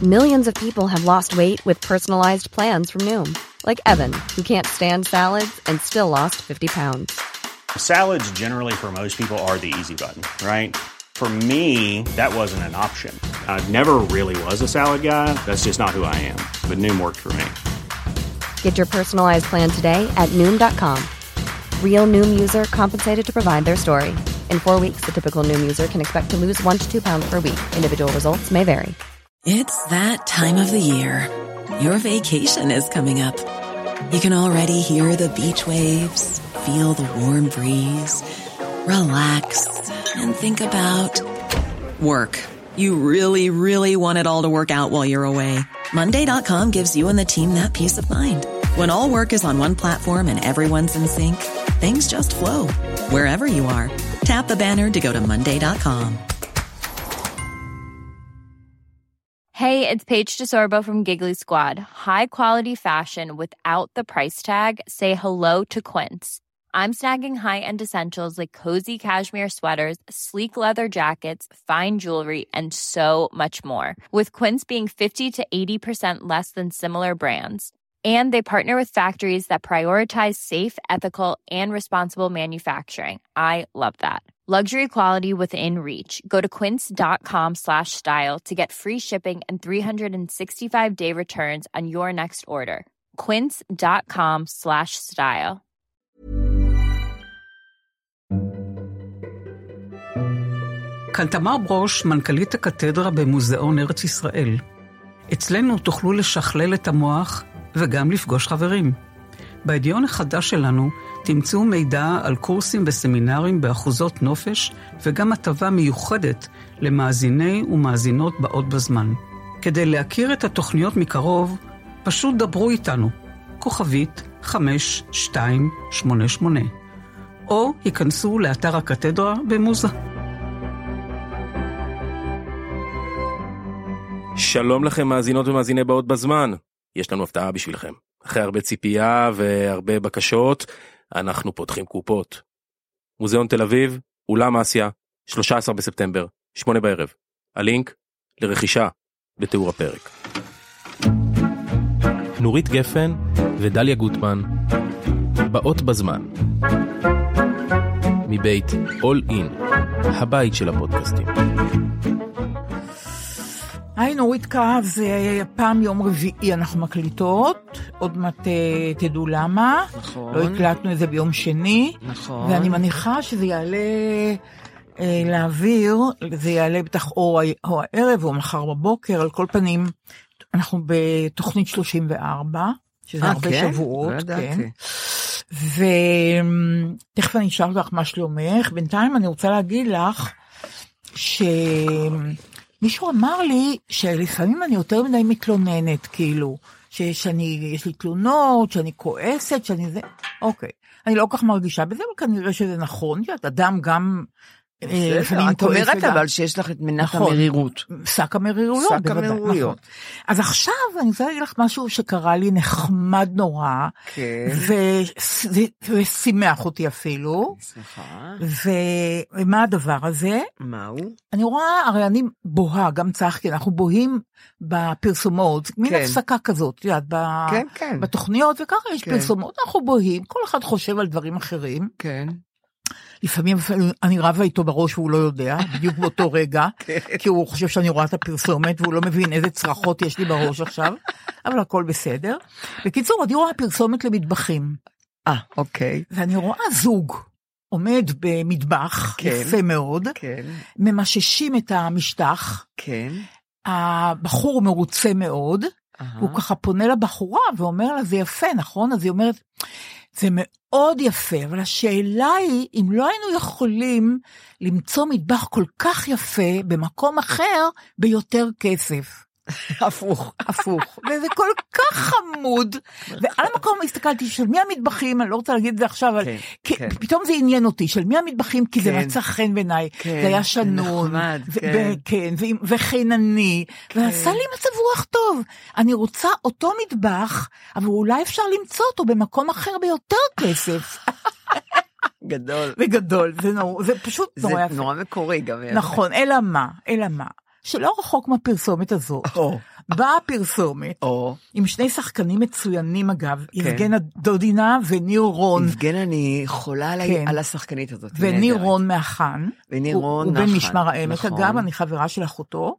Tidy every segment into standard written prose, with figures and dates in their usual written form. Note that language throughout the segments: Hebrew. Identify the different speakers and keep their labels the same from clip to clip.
Speaker 1: Millions of people have lost weight with personalized plans from Noom. Like Evan, who can't stand salads and still lost 50 pounds.
Speaker 2: Salads generally for most people are the easy button, right? For me, that wasn't an option. I never really was a salad guy. That's just not who I am. But Noom worked for me.
Speaker 1: Get your personalized plan today at Noom.com. Real Noom user compensated to provide their story. In 4 weeks, the typical Noom user can expect to lose 1 to 2 pounds per week. Individual results may vary.
Speaker 3: It's that time of the year. Your vacation is coming up. You can already hear the beach waves, feel the warm breeze, relax, and think about work. You really, really want it all to work out while you're away. Monday.com gives you and the team that peace of mind. When all work is on one platform and everyone's in sync, things just flow. Wherever you are, tap the banner to go to Monday.com.
Speaker 4: Hey, it's Paige DeSorbo from Giggly Squad. High quality fashion without the price tag. Say hello to Quince. I'm snagging high-end essentials like cozy cashmere sweaters, sleek leather jackets, fine jewelry, and so much more. With Quince being 50 to 80% less than similar brands. And they partner with factories that prioritize safe, ethical, and responsible manufacturing. I love that. Luxury quality within reach. Go to quince.com/style to get free shipping and 365-day returns on your next order. quince.com/style.
Speaker 5: כאן תמר ברוש, מנכ"לית הקתדרה במוזיאון ארץ ישראל. אצלנו תוכלו לשכלל את המוח וגם לפגוש חברים. בידיון החדש שלנו תמצאו מידע על קורסים וסמינרים באחוזות נופש וגם הטבה מיוחדת למאזיני ומאזינות באות בזמן. כדי להכיר את התוכניות מקרוב, פשוט דברו איתנו. כוכבית 5288. או היכנסו לאתר הקתדרה במוזה.
Speaker 6: שלום לכם מאזינות ומאזיני באות בזמן. יש לנו הפתעה בשבילכם. אחרי הרבה ציפייה והרבה בקשות, אנחנו פותחים קופות. מוזיאון תל אביב, אולם אסיה, 13 בספטמבר, 8 בערב. הלינק לרכישה בתיאור הפרק. נורית גפן ודליה גוטמן, באות בזמן. מבית All In, הבית של הפודקאסטים.
Speaker 7: היי נורית קהב, זה פעם יום רביעי אנחנו מקליטות, עוד מעט תדעו למה.
Speaker 8: נכון.
Speaker 7: לא הקלטנו את זה ביום שני.
Speaker 8: נכון.
Speaker 7: ואני מניחה שזה יעלה לאוויר, זה יעלה בטח או הערב או מחר בבוקר, על כל פנים, אנחנו בתוכנית 34, שזה הרבה
Speaker 8: כן?
Speaker 7: שבועות.
Speaker 8: לא ידעתי.
Speaker 7: כן. ותכף אני אשאל לך מה שלומך, בינתיים אני רוצה להגיד לך, מישהו אמר לי שלפעמים אני יותר מדי מתלוננת, כאילו, יש לי תלונות, שאני כועסת, שאני זה, אוקיי. אני לא כך מרגישה בזה, אבל כנראה שזה נכון, שאת אדם גם
Speaker 8: את אומרת אבל שיש לך את מנת המרירות.
Speaker 7: שק המרירויות.
Speaker 8: שק המרירויות.
Speaker 7: אז עכשיו אני רוצה להגיד לך משהו שקרה לי נחמד נורא, ושימח אותי אפילו.
Speaker 8: סליחה.
Speaker 7: ומה הדבר הזה?
Speaker 8: מהו?
Speaker 7: אני רואה, הרי אני בוהה, גם צחקי, אנחנו בוהים בפרסומות, מין הפסקה כזאת, בתוכניות, וככה יש פרסומות, אנחנו בוהים, כל אחד חושב על דברים אחרים.
Speaker 8: כן.
Speaker 7: לפעמים אני רבה איתו בראש והוא לא יודע, בדיוק באותו רגע, כי הוא חושב שאני רואה את הפרסומת, והוא לא מבין איזה צרחות יש לי בראש עכשיו, אבל הכל בסדר. בקיצור, אני רואה פרסומת למטבחים.
Speaker 8: אוקיי.
Speaker 7: ואני רואה זוג עומד במטבח, יפה מאוד, ממששים את המשטח, הבחור מרוצה מאוד, הוא ככה פונה לבחורה ואומר לה, זה יפה, נכון? אז היא אומרת, זה מאוד יפה, אבל השאלה היא, אם לא היינו יכולים למצוא מטבח כל כך יפה במקום אחר, ביותר כסף.
Speaker 8: הפוך.
Speaker 7: וזה כל כך חמוד, ועל המקום הסתכלתי, של מי המטבחים, אני לא רוצה להגיד את זה עכשיו, אבל פתאום זה עניין אותי, של מי המטבחים, כי זה מצא חן בעיניי, זה היה שנון, וחינני, ועשה לי מצב רוח טוב, אני רוצה אותו מטבח, אבל אולי אפשר למצוא אותו במקום אחר ביותר כסף. וגדול, זה פשוט נורא יפה.
Speaker 8: זה נורא מקורי גם.
Speaker 7: נכון, אלא מה? שלא רחוק מהפרסומת הזו, באה הפרסומת, עם שני שחקנים מצוינים אגב, יבגנה דודינה וניר רון.
Speaker 8: יבגנה, אני חולה על השחקנית הזאת.
Speaker 7: וניר רון מהחן.
Speaker 8: וניר רון
Speaker 7: הוא בן משמר העמק, אגב, אני חברה של אחותו.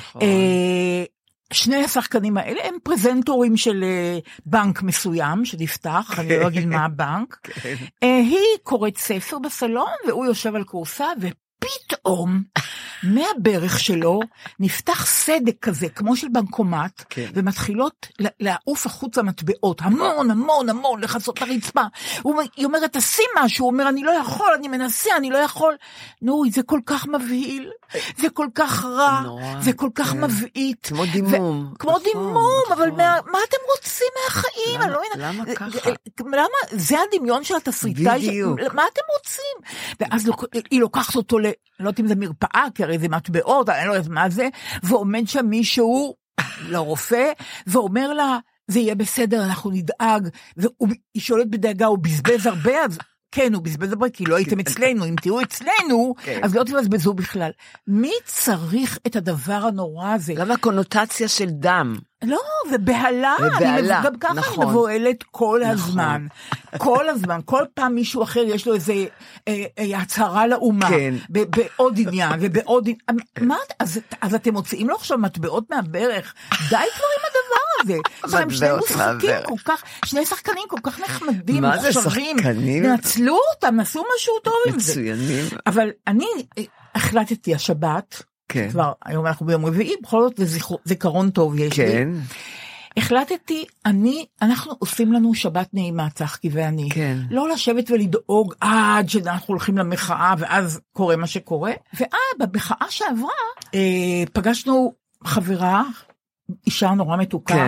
Speaker 7: שני השחקנים האלה הם פרזנטורים של בנק מסוים שנפתח, אני לא אגיד מה הבנק. היא קוראת ספר בסלון, והוא יושב על קורסה, ופתאום מהברך שלו נפתח סדק כזה, כמו של בנקומט, ומתחילות לעוף החוץ המטבעות, המון, המון, המון, לחסות לרצפה. היא אומרת, תשים משהו, הוא אומר, אני לא יכול, אני מנסה, אני לא יכול. נו, זה כל כך מבהיל, זה כל כך רע, זה כל כך מבעית.
Speaker 8: כמו דימום.
Speaker 7: כמו דימום, אבל מה אתם רוצים מהחיים?
Speaker 8: למה ככה?
Speaker 7: למה? זה הדמיון של התסריטאי, מה אתם רוצים? ואז היא לוקחת אותו לא יודעת אם זה מרפאה, כי הרי זה מטבעות, אני לא יודעת מה זה, ועומד שם מישהו, לרופא, ואומר לה, זה יהיה בסדר, אנחנו נדאג, והיא שואלת בדאגה, הוא בזבז הרבה, אז כן, הוא בזבז הרבה, כי לא הייתם אצלנו, אם תהיו אצלנו, אז לא תבזבזו בכלל. מי צריך את הדבר הנורא הזה?
Speaker 8: למה הקונוטציה של דם?
Speaker 7: לא, ובהלה, גם ככה אני מבועלת כל הזמן, כל הזמן, כל פעם מישהו אחר יש לו איזה הצהרה לאומה, בעוד עניין ובעוד עניין, אז אתם מוציאים לו עכשיו מטבעות מהברך, די כבר עם הדבר הזה, הם שני משחקים כל כך, שני שחקנים כל כך נחמדים, מוכשרים, נצלו אותם, עשו משהו טוב עם זה, מצוינים. אבל אני החלטתי השבת, כבר היום אנחנו ביום רביעי, בכל זאת זה זיכרון טוב יש לי. החלטתי, אנחנו עושים לנו שבת נעימה, צחקי ואני. לא לשבת ולדאוג עד שאנחנו הולכים למחאה, ואז קורה מה שקורה. במחאה שעברה, פגשנו חברה, אישה נורא מתוקה,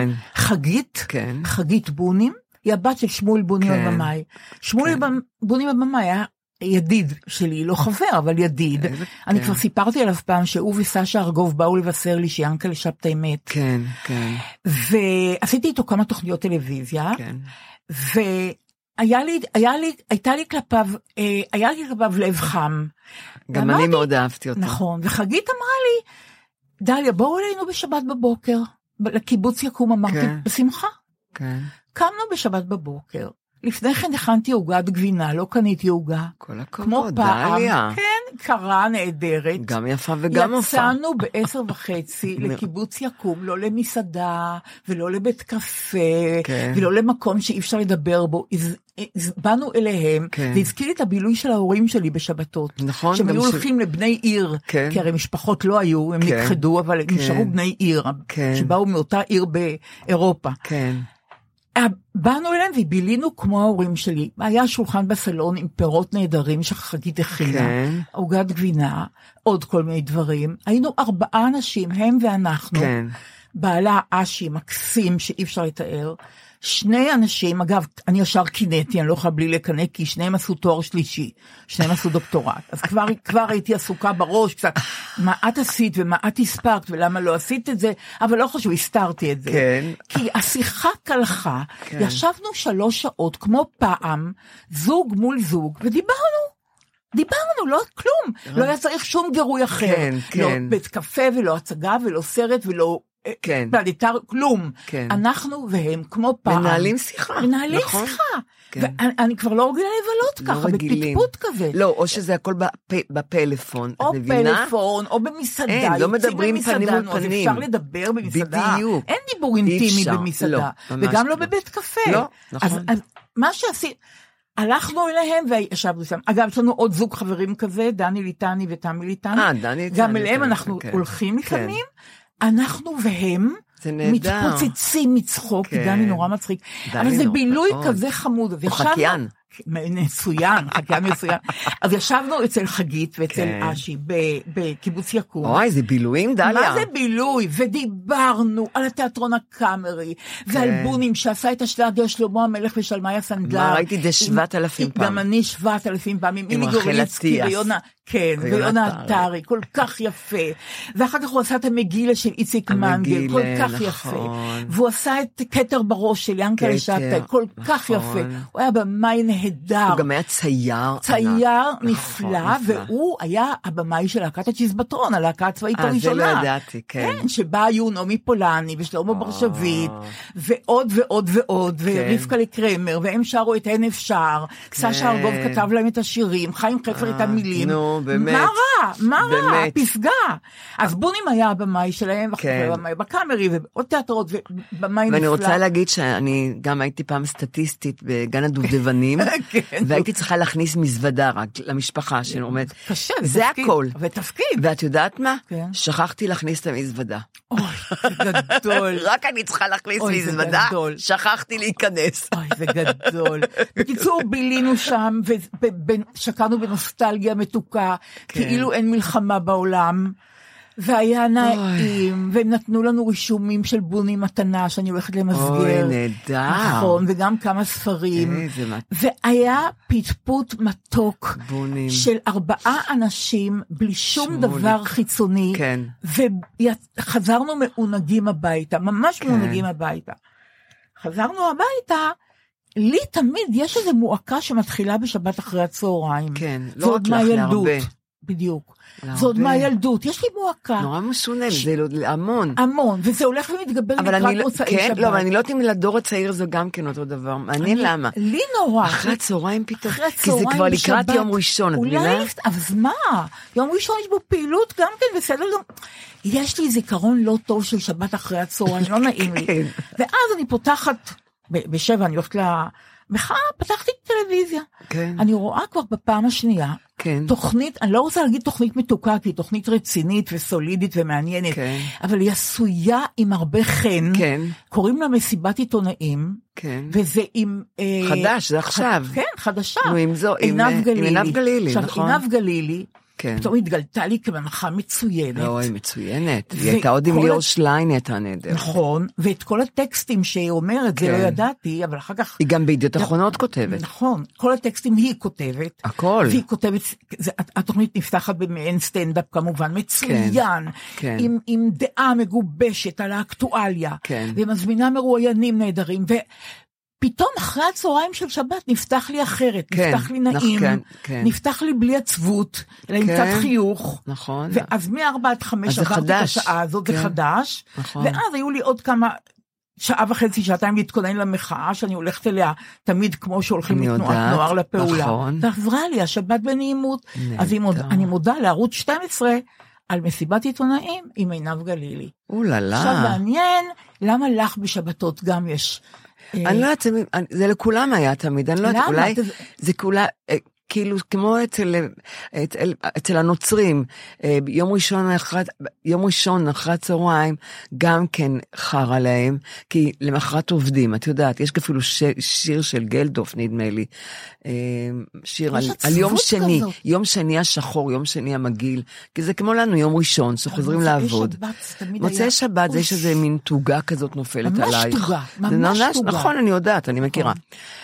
Speaker 7: חגית בונים, היא הבת של שמואל בונים הבמאי. שמואל בונים הבמאי היה ידיד שלי, לא חבר, אבל ידיד. אני כבר סיפרתי עליו פעם שהוא וסשה ארגוב באו לבשר לי שיאנקל'ה שבתאי מת.
Speaker 8: כן, כן.
Speaker 7: ועשיתי איתו כמה תוכניות טלוויזיה, הייתה לי כלפיו לב חם.
Speaker 8: גם אני מאוד אהבתי אותו.
Speaker 7: נכון, וחגית אמרה לי, דליה, בואו אלינו בשבת בבוקר, לקיבוץ יקום, אמרתי, בשמחה.
Speaker 8: כן.
Speaker 7: קמנו בשבת בבוקר. לפני כן הכנתי עוגת גבינה, לא קניתי עוגה.
Speaker 8: כל הכבוד, דליה.
Speaker 7: כן, קרה נהדרת.
Speaker 8: גם יפה וגם יפה.
Speaker 7: יצאנו ב10:30 לקיבוץ יקום, לא למסעדה, ולא לבית קפה, ולא למקום שאי אפשר לדבר בו. באנו אליהם, זה הזכיר לי את הבילוי של ההורים שלי בשבתות.
Speaker 8: נכון.
Speaker 7: שהם היו הולכים לבני עיר, כי הרי משפחות לא היו, הם נכחדו, אבל הם נשארו בני עיר, שבאו מאותה עיר באירופה.
Speaker 8: כן.
Speaker 7: באנו אליהם ובילינו כמו ההורים שלי, היה שולחן בסלון עם פירות נהדרים שחגית הכינה, עוגת גבינה, עוד כל מיני דברים, היינו 4 אנשים, הם ואנחנו, בעלה אשי מקסים שאי אפשר לתאר, 2 אנשים, אגב, אני ישר קינאתי, אני לא יכולה בלי לקנא, כי 2 עשו תואר שלישי, 2 עשו דוקטורט, אז כבר הייתי עסוקה בראש, קצת, מה את עשית ומה את הספקת, ולמה לא עשית את זה, אבל לא חשוב, הסתרתי את זה, כי השיחה קלחה, ישבנו 3 שעות, כמו פעם, זוג מול זוג, דיברנו, לא כלום, לא היה צריך שום גירוי אחר, לא בית קפה ולא הצגה ולא סרט ולא, פלדיטר, כלום. אנחנו והם, כמו פעם.
Speaker 8: מנהלים שיחה.
Speaker 7: ואני כבר לא רגילה לבלות ככה, בפטפוט כזה.
Speaker 8: לא, או שזה הכל בפלאפון.
Speaker 7: או פלאפון, או במסעדה.
Speaker 8: לא מדברים פנים מול פנים.
Speaker 7: אפשר לדבר במסעדה.
Speaker 8: בדיוק.
Speaker 7: אין דיבור אינטימי במסעדה. וגם לא בבית קפה.
Speaker 8: לא, נכון.
Speaker 7: אז מה שעשי... הלכנו אליהם וישבנו שם. אגב, יש לנו עוד זוג חברים כזה, דני ליטני ותמי ליטני. גם אליהם אנחנו הולכים לפעמים. אנחנו והם מתפוצצים מצחוק, כי דני נורא מצחיק, אבל זה בילוי כזה חמוד.
Speaker 8: הוא חקיין.
Speaker 7: מצוין, חקיין מצוין. אז ישבנו אצל חגית ואצל אשי בקיבוץ יקום.
Speaker 8: אוי, זה בילויים, דליה.
Speaker 7: מה זה בילוי? ודיברנו על התיאטרון הקאמרי, ועל בונים שעשה את השלדיה שלמה המלך ושלמיה סנדלר.
Speaker 8: מה ראיתי זה 7,000 פעם.
Speaker 7: גם אני 7,000 פעם, עם אילי גורליצקי ויונה. כן, ויונה עטרי, כל כך יפה. ואחר כך הוא עשה את המגילה של איציק מנגל, כל כך יפה. והוא עשה את כתר בראש של ינקלה שבתאי, כל כך יפה. הוא היה במאי נהדר.
Speaker 8: הוא גם היה צייר.
Speaker 7: צייר נפלא, והוא היה הבמאי של להקת הצ'יזבטרון, הלהקה הצבאית הראשונה.
Speaker 8: זה לא ידעתי, כן.
Speaker 7: כן, שבה היו נעמי פולני ושלמה ברשבית, ועוד ועוד ועוד, ורבקה לקרמר, והם שרו את אין אפשר, סשה ארגוב כתב להם את השירים, חיים חפר את המילים.
Speaker 8: נו, באמת.
Speaker 7: מה רע? פסגה. אז בונים היה הבמאי שלהם, ובמאי בקאמרי, ועוד תיאטרות, ובמאי נפלא.
Speaker 8: ואני רוצה להגיד שאני גם הייתי פעם סטטיסטית בגן הדובדבנים, והייתי צריכה להכניס מזוודה רק למשפחה שעומדת.
Speaker 7: קשה,
Speaker 8: זה הכל.
Speaker 7: ותפקיד.
Speaker 8: ואת יודעת מה? שכחתי להכניס את המזוודה.
Speaker 7: אוי, זה גדול.
Speaker 8: רק אני צריכה להכניס מזוודה, שכחתי להיכנס.
Speaker 7: אוי, זה גדול. בקיצור, בילינו שם, ושקענו בנוסטלגיה מתוקה, כאילו אין מלחמה בעולם, והיה נעים, והם נתנו לנו רישומים של בוני מתנה, שאני הולכת למסגר.
Speaker 8: אוי, נהדר.
Speaker 7: נכון, וגם כמה ספרים. והיה פטפוט מתוק, של 4 אנשים, בלי שום דבר חיצוני, וחזרנו מעונגים הביתה, ממש מעונגים הביתה. חזרנו הביתה, לי תמיד יש איזו מועקה שמתחילה בשבת אחרי הצהריים.
Speaker 8: כן, לא רק לך להרבה.
Speaker 7: בדיוק. זה עוד מהילדות, יש לי מועקה.
Speaker 8: נורא מסונן, זה המון.
Speaker 7: המון, וזה הולך ומתגבר לקראת מוצאי שבת.
Speaker 8: לא, אבל אני לא יודעת אם לדור הצעיר זה גם כן אותו דבר. מעניין למה.
Speaker 7: לי נורא.
Speaker 8: אחרי הצהריים פתאום. כי זה כבר לקראת יום ראשון, את מבינה?
Speaker 7: אז מה? יום ראשון יש בו פעילות גם כן, בסדר גם. יש לי זיכרון לא טוב של שבת אחרי הצהריים, לא נעים לי. ואז אני פותחת, בשבע אני הולכת מחר פתחתי טלוויזיה. כן. אני רואה כבר בפעם השנייה, כן. תוכנית, אני לא רוצה להגיד תוכנית מתוקה, כי היא תוכנית רצינית וסולידית ומעניינת, כן. אבל היא עשויה עם הרבה חן, כן. קוראים לה מסיבת עיתונאים, כן. וזה עם...
Speaker 8: חדש, זה עכשיו.
Speaker 7: כן, חדשה.
Speaker 8: נו, עם עינב גלילי, נכון.
Speaker 7: עינב גלילי, פתאום התגלתה לי כמנחה מצוינת.
Speaker 8: לא, היא מצוינת. היא הייתה עוד עם ליאור שליין, היא הייתה נהדר.
Speaker 7: נכון, ואת כל הטקסטים שהיא אומרת, זה לא ידעתי, אבל אחר כך...
Speaker 8: היא גם בידיעות אחרונות כותבת.
Speaker 7: נכון, כל הטקסטים היא כותבת.
Speaker 8: הכל.
Speaker 7: והיא כותבת, התוכנית נפתחת במעין סטנדאפ כמובן, מצוין, עם דעה מגובשת על האקטואליה, ומזמינה מרואיינים נהדרים, פתאום אחרי הצהריים של שבת נפתח לי אחרת, נפתח לי נעים, נפתח לי בלי עצבות, אלא עם קצת חיוך, ואז מ-4 עד 5 עברתי את השעה הזאת, זה חדש, ואז היו לי עוד כמה, שעה וחצי, שעתיים להתכונן למחאה, שאני הולכת אליה תמיד כמו שהולכים מתנועת נוער לפעולה, ועברה לי השבת בנעימות, אז אני מודה לערוץ 12, על מסיבת עיתונאים עם עינב גלילי. עכשיו מעניין, למה לך בשבתות גם יש...
Speaker 8: אני לא יודעת, זה לכולם היה תמיד, אני לא יודעת, אולי זה כולה, כאילו כמו אצל הנוצרים, יום ראשון אחרי הצהריים, גם כן חרה להם, כי למחרת עובדים, את יודעת, יש אפילו שיר של גלדוף, נדמה לי, שיר על יום שני, יום שני השחור, יום שני המגיל, כי זה כמו לנו יום ראשון, שחוזרים לעבוד. מוצאי שבת, זה יש איזה מין תוגה כזאת נופלת עלייך. ממש תוגה. נכון, אני יודעת, אני מכירה.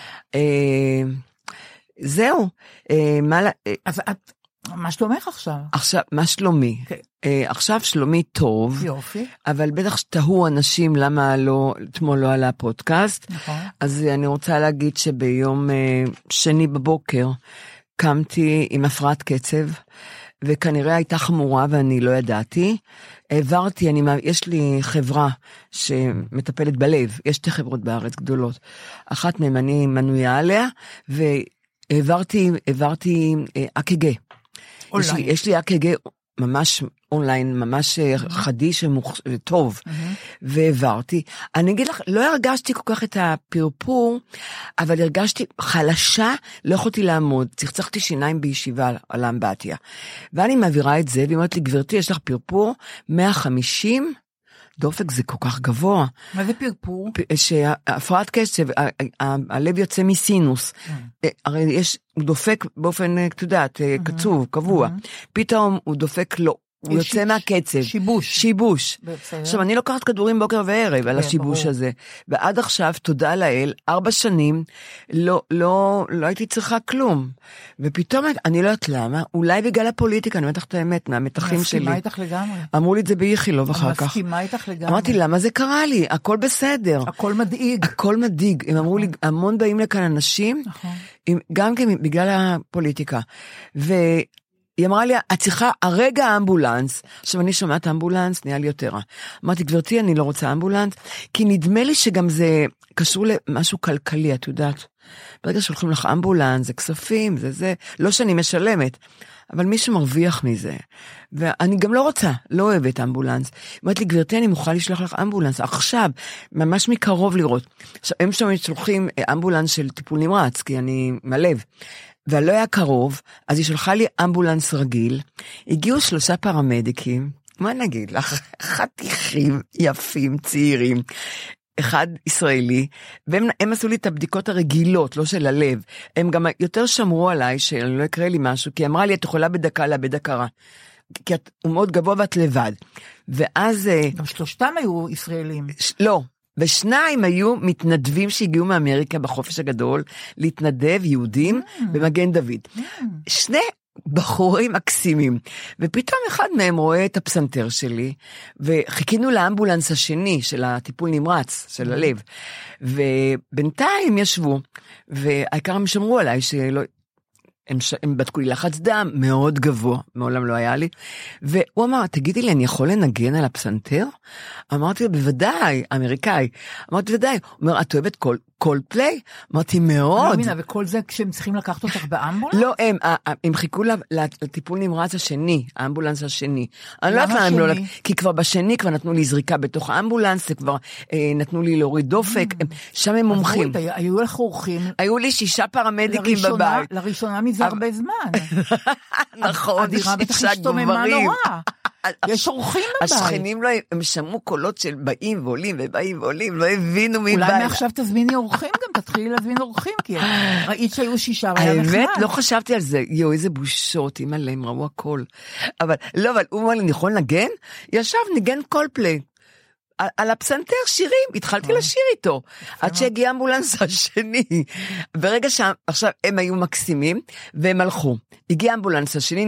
Speaker 8: זהו.
Speaker 7: אז מה שלומך עכשיו?
Speaker 8: עכשיו, מה שלומי? עכשיו שלומי טוב.
Speaker 7: יופי.
Speaker 8: אבל בטח תהו אנשים למה אתמול לא עלה פודקאסט. נכון. אז אני רוצה להגיד שביום שני בבוקר קמתי עם הפרעת קצב, וכנראה הייתה חמורה ואני לא ידעתי. יש לי חברה שמטפלת בלב, יש 2 חברות בארץ גדולות. אחת מהן אני מנויה עליה, העברתי אק"ג. יש לי אק"ג ממש אונליין, ממש חדיש וטוב, והעברתי. אני אגיד לך, לא הרגשתי כל כך את הפרפור, אבל הרגשתי חלשה, לא יכולתי לעמוד, צחצחתי שיניים בישיבה על האמבטיה. ואני מעבירה את זה, והיא אומרת לי, גברתי, יש לך פרפור 150, דופק זה כל כך גבוה.
Speaker 7: מה זה פרפור?
Speaker 8: שהפרעת קשב, הלב יוצא מסינוס. הרי הוא דופק באופן, את יודעת, קצוב, קבוע. פתאום הוא דופק לו הוא יוצא מהקצב. שיבוש. עכשיו, אני לוקחת כדורים בוקר וערב על השיבוש הזה, ועד עכשיו, תודה לאל, 4 שנים, לא הייתי צריכה כלום. ופתאום, אני לא יודעת למה, אולי בגלל הפוליטיקה, אני אומרת לך את האמת, מהמתחים שלי.
Speaker 7: מסכימה איתך לגמרי.
Speaker 8: אמרו לי את זה באיכילוב אחר כך.
Speaker 7: מסכימה איתך לגמרי.
Speaker 8: אמרתי, למה זה קרה לי? הכל בסדר. הכל מדאיג. הם אמרו לי, המון באים לכאן אנשים, גם בגלל הפוליטיקה. היא אמרה לי, את צריכה הרגע האמבולנס. עכשיו אני שומעת אמבולנס, נהיה לי יותר רע. אמרתי, גברתי, אני לא רוצה אמבולנס, כי נדמה לי שגם זה קשור למשהו כלכלי, את יודעת. ברגע שהולכים לך אמבולנס, זה כספים, זה, לא שאני משלמת, אבל מישהו מרוויח מזה. ואני גם לא רוצה, לא אוהבת אמבולנס. אמרתי לי, גברתי, אני מוכרחה לשלוח לך אמבולנס, עכשיו, ממש מקרוב לראות. עכשיו, הם שם שולחים אמבולנס של טיפול נמרץ, כי אני מלב. ולא היה קרוב, אז היא שלחה לי אמבולנס רגיל, הגיעו 3 פרמדיקים, מה נגיד לך, חתיכים יפים, צעירים, אחד ישראלי, והם עשו לי את הבדיקות הרגילות, לא של הלב, הם גם יותר שמרו עליי, שלא יקרה לי משהו, כי אמרה לי, את יכולה בדקה לאבד הכרה, כי הוא מאוד גבוה ואת לבד, ואז...
Speaker 7: גם 3 היו ישראלים.
Speaker 8: לא. ו2 היו מתנדבים שהגיעו מאמריקה בחופש הגדול, להתנדב יהודים במגן דוד. 2 בחורים מקסימים, ופתאום אחד מהם רואה את הפסנתר שלי, וחיכינו לאמבולנס השני של הטיפול נמרץ, של הלב, ובינתיים ישבו, והעיקר הם שמרו עליי שלא... הם בדקו לי לחץ דם מאוד גבוה, מעולם לא היה לי, והוא אמר, תגידי לי, אני יכול לנגן על הפסנתר? אמרתי לו, בוודאי, אמריקאי, אמרתי, בוודאי, הוא אומר, את אוהבת קול פליי? אמרתי, מאוד.
Speaker 7: אני לא מבינה, וכל זה כשהם צריכים לקחת אותך באמבולנס?
Speaker 8: לא, הם חיכו לטיפול נמרץ השני, האמבולנס השני. אני לא יודעת למה, כי כבר בשני כבר נתנו לי זריקה בתוך האמבולנס, כבר נתנו לי להוריד דופק, שם הם מומחים.
Speaker 7: היו לך אורחים.
Speaker 8: היו לי 6 פרמדיקים בבית.
Speaker 7: לראשונה מזה הרבה זמן.
Speaker 8: נכון,
Speaker 7: הדירה בטח השתוממה נורא. יש אורחים בבית.
Speaker 8: השכנים לא, הם שמעו קולות של באים ועולים ובאים ועולים, לא הבינו מי בא.
Speaker 7: אולי מעכשיו תזמיני אורחים גם, תתחילי להזמין אורחים, כי ראית שהיו 6 היה נחמד.
Speaker 8: האמת, לא חשבתי על זה, יו, איזה בושות, אם עליהם ראו הכל. אבל הוא אומר לי, נכון לנגן? ישב, ניגן קולפליי. על הפסנתר שירים, התחלתי לשיר איתו, עד שהגיע אמבולנס השני. ברגע שעכשיו הם היו מקסימים, והם הלכו. הגיע אמבולנס השני,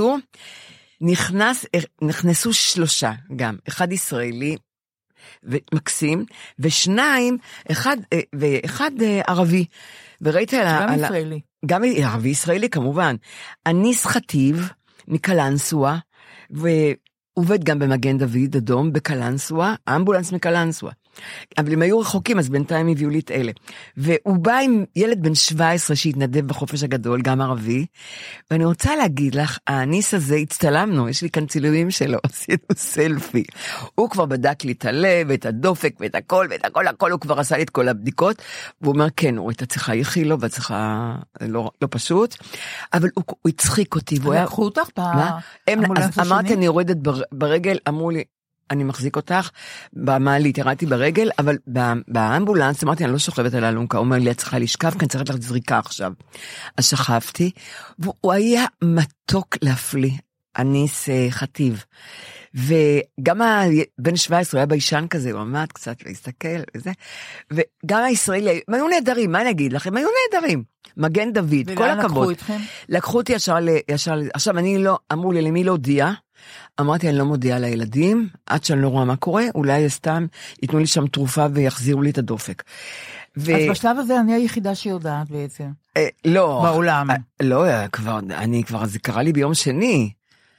Speaker 8: נכנסו 3 גם, 1 ישראלי ומקסים, ו2, ואחד ערבי. וראית
Speaker 7: גם ישראלי.
Speaker 8: גם ערבי ישראלי כמובן. אניס חטיב מקלנסווה, ועובד גם במגן דוד אדום בקלנסווה, האמבולנס מקלנסווה. אבל הם היו רחוקים, אז בינתיים הביאו לי את אלה. והוא בא עם ילד בן 17 שהתנדב בחופש הגדול, גם ערבי, ואני רוצה להגיד לך, האניס הזה הצטלמנו, יש לי כאן צילומים שלו, עשינו סלפי. הוא כבר בדק לי את הלב, את הדופק, ואת הכל, הוא כבר עשה לי את כל הבדיקות, והוא אומר, כן, הוא הייתה צריכה איכילו, והצריכה לא פשוט, אבל הוא הצחיק אותי, והוא היה...
Speaker 7: לקחו אותך באמבולנס השני?
Speaker 8: אמרתי, אני יורדת ברגל, אמרו לי, אני מחזיק אותך, במעלית, ירדתי ברגל, אבל באמבולנס, אמרתי, אני לא שוכבת על האלונקה, הוא אומר לי, את צריכה לשכב, כי אני צריכה לך זריקה עכשיו. אז שכבתי, והוא היה מתוק להפליא, אניס חטיב, וגם בן 17, הוא היה בישן כזה, הוא עמד קצת להסתכל, וזה, וגם הישראלי, הם היו נהדרים, מה אני אגיד לכם? הם היו נהדרים, מגן דוד, כל הכבוד.
Speaker 7: לקחו אתכם?
Speaker 8: לקחו אותי ישר, עכשיו אני לא, אמרו לי, למי לא הודיע? אמרתי, אני לא מודיעה לילדים, עד שאני לא רואה מה קורה, אולי סתם ייתנו לי שם תרופה ויחזירו לי את הדופק.
Speaker 7: אז בשלב הזה אני היחידה שיודעת בעצם.
Speaker 8: לא.
Speaker 7: בעולם.
Speaker 8: לא, זה קרה לי ביום שני.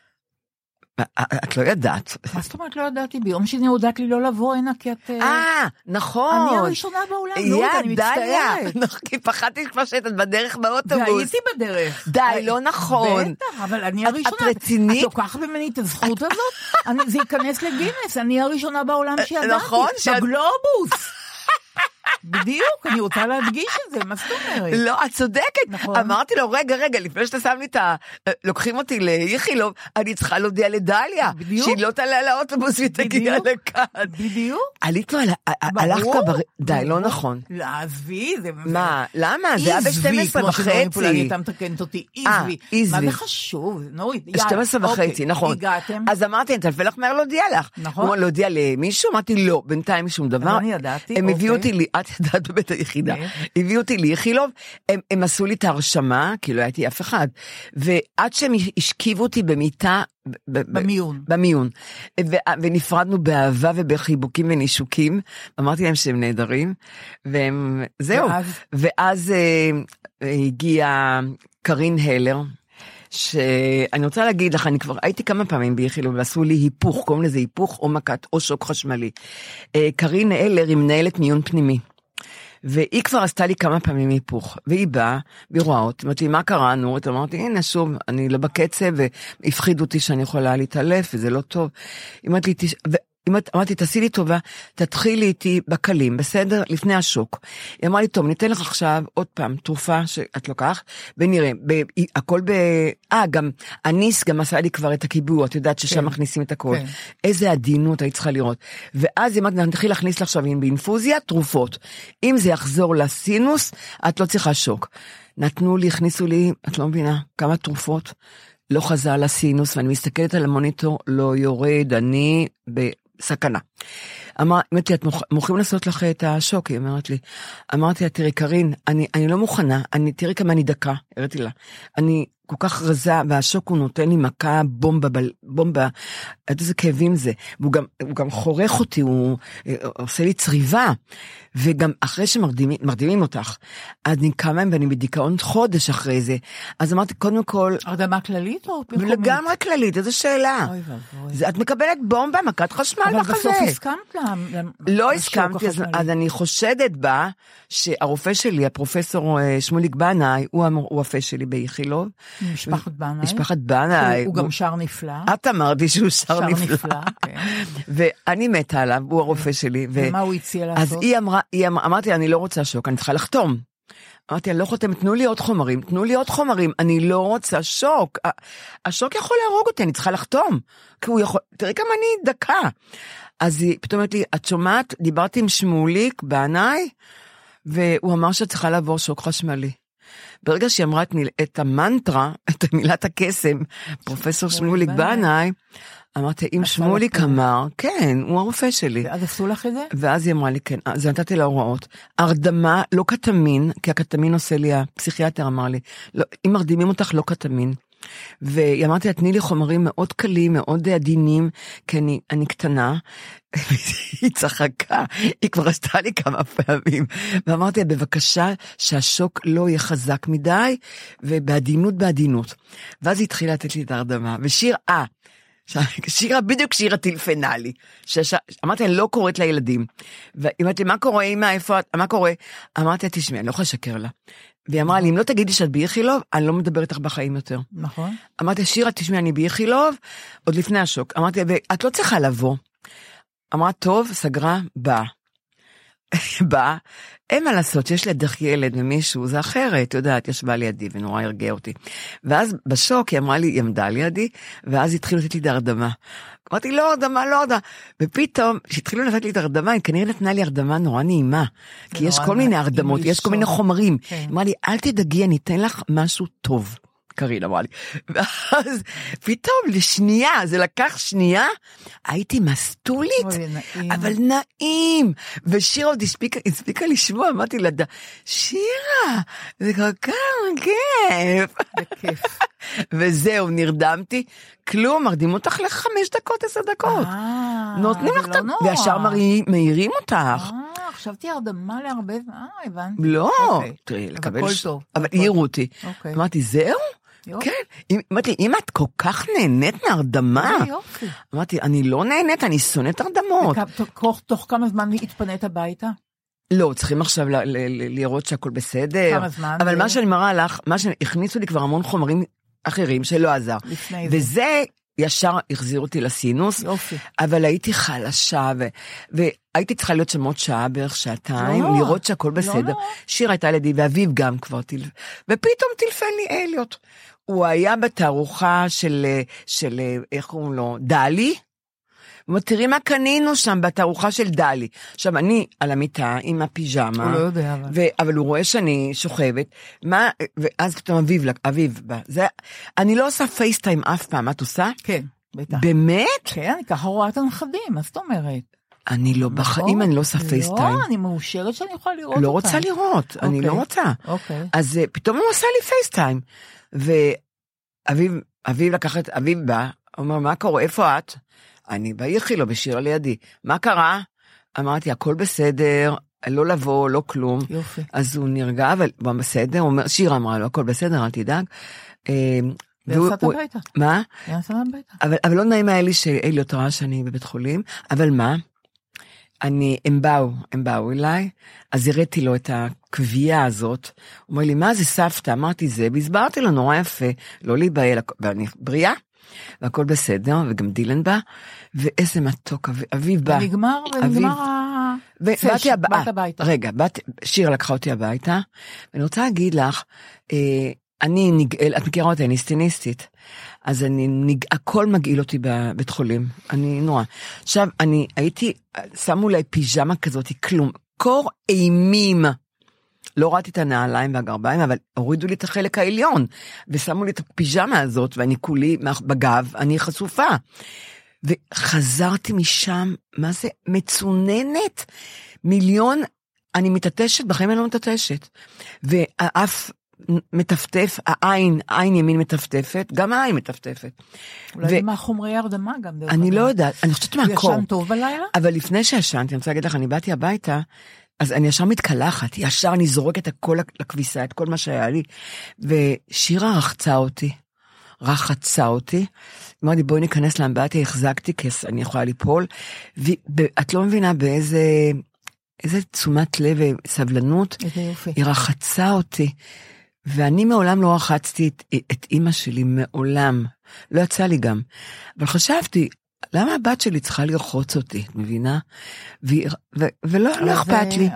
Speaker 8: את לא ידעת.
Speaker 7: מה זאת אומרת לא ידעתי? ביום שני הודעת לי לא לבוא הנה כי את...
Speaker 8: נכון.
Speaker 7: אני הראשונה בעולם, לא, אני מצטערת.
Speaker 8: כי פחדתי כבר שאת בדרך באוטובוס.
Speaker 7: והייתי בדרך.
Speaker 8: די, לא נכון.
Speaker 7: בטח, אבל אני הראשונה.
Speaker 8: את רצינית?
Speaker 7: את לוקחת ממני את הזכות הזאת? זה ייכנס לגינס, אני הראשונה בעולם שידעתי.
Speaker 8: נכון.
Speaker 7: בגלובוס. בדיוק, אני רוצה להדגיש את זה, מה זאת אומרת?
Speaker 8: לא, את צודקת. אמרתי לו, רגע, לפני שאתה שם לי לוקחים אותי לאיכילוב, אני צריכה להודיע לדליה, שהיא לא תעלה לאוטובוס ותגיע לכאן.
Speaker 7: בדיוק.
Speaker 8: עלית לו, הלכת די, לא נכון.
Speaker 7: לא, עזבי, זה...
Speaker 8: מה, למה? זה היה ב-12:30.
Speaker 7: הייתה מתקנת אותי, מה זה חשוב?
Speaker 8: 12:30, נכון.
Speaker 7: הגעתם.
Speaker 8: אז אמרתי, אני תלפה לך מהר להודיע לך. נכון. להודיע למישהו? אמרתי, לא, בינתיים משום דבר.
Speaker 7: אני ידעתי.
Speaker 8: הם הביאו אותי לי, את ידעת בבית היחידה, הביאו אותי לאיכילוב, הם עשו לי את ההרשמה, כי לא הייתי אף אחד, ועד שהם השכיבו אותי במיטה, במיון, ונפרדנו באהבה ובחיבוקים ונישוקים, אמרתי להם שהם נהדרים, והם, זהו, ואז הגיעה קרין הלר, שאני רוצה להגיד לך, אני כבר הייתי כמה פעמים באיכילוב, ועשו לי היפוך, קוראים לזה היפוך או מכת או שוק חשמלי. קרין הלר היא מנהלת מיון פנימי, והיא כבר עשתה לי כמה פעמים היפוך, והיא באה, והיא רואה אותי, אמרתי לי, מה קרה, נורית? אמרתי, הנה שוב, אני לא בקצב, והפחיד אותי שאני יכולה להתעלף, וזה לא טוב. אמרתי, תעשי לי טובה, תתחילי איתי בקלים, בסדר? לפני השוק. היא אמרה לי, טוב, ניתן לך עכשיו עוד פעם תרופה שאת לוקח, ונראה, הכל גם, הניס גם עשה לי כבר את הקיבוע, את יודעת ששם מכניסים את הכל. איזה עדינות היית צריכה לראות. ואז היא אמרת, נתחיל להכניס לך עכשיו באינפוזיה, תרופות. אם זה יחזור לסינוס, את לא צריכה שוק. נתנו לי, הכניסו לי, את לא מבינה, כמה תרופות, לא חזר לסינוס, ואני מסתכלת על המוניטור, לא יורד, אני בסכנה. אמרתי, את מוכנים לעשות לך את השוק? היא אומרת לי, אמרתי לה, תראי קרין, אני לא מוכנה, תראי כמה אני דקה, הראיתי לה, אני כל כך רזה, והשוק הוא נותן לי מכה בומבה, איזה כאבים זה, והוא גם חורך אותי, הוא עושה לי צריבה, וגם אחרי שמרדימים אותך, אז אני קמה ואני בדיכאון חודש אחרי זה, אז אמרתי, קודם כל...
Speaker 7: הרדמה כללית או פרקומית?
Speaker 8: לגמרי כללית, איזו שאלה.
Speaker 7: אוי ואבוי.
Speaker 8: את מקבלת בומבה, מכת חשמל
Speaker 7: אבל
Speaker 8: בחזה.
Speaker 7: בסוף הסכמת לה.
Speaker 8: לא הסכמתי, אז אני חושדת בה, שהרופא שלי, הפרופסור שמוליק בנאי, הוא הרופא שלי באיכילוב.
Speaker 7: משפחת בנאי.
Speaker 8: משפחת בנאי.
Speaker 7: הוא גם שר נפלא.
Speaker 8: את אמרתי שהוא שר נפלא.
Speaker 7: כן.
Speaker 8: ואני מתה עליו, הוא הרופא שלי.
Speaker 7: ומה הוא הציע לעשות?
Speaker 8: אז אמרתי, אני לא רוצה שוק, אני צריכה לחתום. אמרתי, אני לא חותמת, תנו לי עוד חומרים, אני לא רוצה שוק. השוק יכול להרוג אותי, אני צריכה לחתום. כי הוא יכול, תראי כמה אני דקה. אז היא פתאום אמרת לי, את שומעת, דיברתי עם שמוליק בנאי, והוא אמר שאת צריכה לעבור שוק חשמלי. ברגע שהיא אמרה את המנטרה, את מילת הקסם, פרופסור שמוליק בנאי, אמרתי, אם שמוליק אמר, כן, הוא הרופא שלי.
Speaker 7: ואז עשו לך את זה?
Speaker 8: ואז היא אמרה לי, כן, אז נתתי לה הוראות. הרדמה, לא קטמין, כי הקטמין עושה לי, הפסיכיאטר אמר לי, לא, אם מרדימים אותך, לא קטמין. והיא אמרתי, תני לי חומרים מאוד קלים, מאוד עדינים, כי אני קטנה, היא צחקה, היא כבר עשתה לי כמה פעמים, ואמרתי, בבקשה שהשוק לא יהיה חזק מדי, ובעדינות. ואז היא התחילה לתת לי את הרדמה, שירה, בדיוק שירה טילפנלי, אמרתי, אני לא קוראת לילדים, ואמרתי, מה קורה, אמא, איפה את, מה קורה? אמרתי, תשמעי, אני לא יכולה לשקר לה, והיא אמרה לי, אם לא תגידי שאת באיכילוב, אני לא מדבר איתך בחיים יותר.
Speaker 7: נכון.
Speaker 8: אמרתי, שירה, תשמעי, אני באיכילוב, עוד לפני השוק. אמרתי, ואת לא צריכה לבוא. אמרה, טוב, סגרה, באה. אין מה לעשות, יש לידך ילד ומישהו, זה אחרת, יודעת, ישבה לידי ונורא הרגיע אותי. ואז בשוק היא אמרה לי, היא עמדה לידי, ואז התחילו לתת לי את הרדמה. אמרתי, לא הרדמה. ופתאום, כשהתחילו לתת לי את הרדמה, היא כנראה נתנה לי הרדמה נורא נעימה. כי יש כל מיני הרדמות, יש כל מיני חומרים. אמרה לי, אל תדאגי, אני אתן לך משהו טוב. קרין אמרה לי. ואז פתאום לשנייה, זה לקח שנייה, הייתי מסטולית, אבל נעים. ושירה עוד הספיקה לשמוע, אמרתי לה, שירה, זה כל כך כיף.
Speaker 7: בכיף.
Speaker 8: וזהו, נרדמתי, כלום, מרדים אותך ל5 דקות, 10 דקות. נותנים לך, וישר מהירים אותך.
Speaker 7: חשבתי הרדמה להרבה, הבנתי.
Speaker 8: לא, תראי, לקבל...
Speaker 7: הכל טוב.
Speaker 8: אבל העירו אותי. אמרתי, זהו? כן, אמרתי, אם את כל כך נהנית מהרדמה, אמרתי, אני לא נהנית, אני שונאת הרדמות.
Speaker 7: תוך כמה זמן התפנית הביתה?
Speaker 8: לא, צריכים עכשיו לראות שהכל בסדר.
Speaker 7: כמה זמן?
Speaker 8: אבל מה שאני מראה לך, מה שהכניסו לי כבר המון חומרים אחרים שלא עזר. וזה ישר החזיר אותי לסינוס,
Speaker 7: יופי.
Speaker 8: אבל הייתי חלשה, והייתי צריכה להיות שם עוד שעה, בערך שעתיים, לראות שהכל בסדר. שיר הייתה לידי, ואביב גם כבר ופתאום טלפן לי אליוט. הוא היה בתערוכה של איך קוראים לו, דלי, תראי מה קנינו שם בתערוכה של דלי. עכשיו, אני על המיטה עם הפיג'מה.
Speaker 7: הוא לא יודע,
Speaker 8: אבל הוא רואה שאני שוכבת. ואז פתאום אביב בא. אני לא עושה פייסטיים אף פעם, את עושה?
Speaker 7: כן, בטח.
Speaker 8: באמת?
Speaker 7: כן, אני ככה רואה את הנכדים, מה זאת אומרת?
Speaker 8: אני לא, בחיים אני לא עושה פייסטיים.
Speaker 7: לא, אני מאושרת שאני יכולה לראות אותה.
Speaker 8: לא רוצה לראות, אני לא רוצה.
Speaker 7: אוקיי.
Speaker 8: אז פתאום הוא עושה לי פייסטיים. ואביב לקחת, אביב בא, אומר, מה קורה, איפה את? אני באיכילו בשיר לידי. מה קרה? אמרתי, הכל בסדר, לא לבוא, לא כלום.
Speaker 7: יופי.
Speaker 8: אז הוא נרגע, אבל בסדר, הוא אומר, שיר אמרה לו, הכל בסדר, אל תדאג.
Speaker 7: ויצאת הביתה.
Speaker 8: מה?
Speaker 7: יצאת הביתה.
Speaker 8: אבל לא נעים היה לי שאליוט ראה שאני בבית חולים, אבל מה? הם באו אליי, אז הראיתי לו את הקביעה הזאת, הוא אומר לי, מה זה סבתא? אמרתי זה, והסברתי לו נורא יפה, לא להיבהל, ואני בריאה, והכל בסדר, וגם דילן בא, ואיזה מתוק, אביב בא.
Speaker 7: ונגמר
Speaker 8: ובאתי
Speaker 7: הביתה.
Speaker 8: רגע, שיר לקחה אותי הביתה, ואני רוצה להגיד לך, את מכירה אותי, אני סטיניסטית, אז הכל מגעיל אותי בבית חולים, אני נורא. עכשיו, שמו לי פיג'מה כזאת, כלום, קור אימים, לא ראיתי את הנעליים והגרביים, אבל הורידו לי את החלק העליון, ושמו לי את הפיג'מה הזאת, ואני כולי בגב, אני חשופה. וחזרתי משם, מה זה? מצוננת, מיליון, אני מתעטשת, בחיים אני לא מתעטשת. והאף מטפטף, העין ימין מטפטפת, גם העין מטפטפת.
Speaker 7: אולי מה חומרי הרדמה גם?
Speaker 8: אני לא יודעת, אני חושבת מהקור.
Speaker 7: ישן טוב בלילה?
Speaker 8: אבל לפני שישנתי, אני רוצה להגיד לך, אני באתי הביתה, אז אני ישר מתקלחת, ישר אני זורקת הכל לכביסה, את כל מה שהיה לי, ושירה רחצה אותי, אמרתי בואי ניכנס לאמבטיה, החזקתי, כי אני יכולה ליפול, ואת לא מבינה איזה תשומת לב וסבלנות, היא רחצה אותי, ואני מעולם לא רחצתי את אמא שלי, מעולם, לא יצא לי גם, אבל חשבתי, למה הבת שלי צריכה לרחוץ אותי, את מבינה? ולא אכפת לי.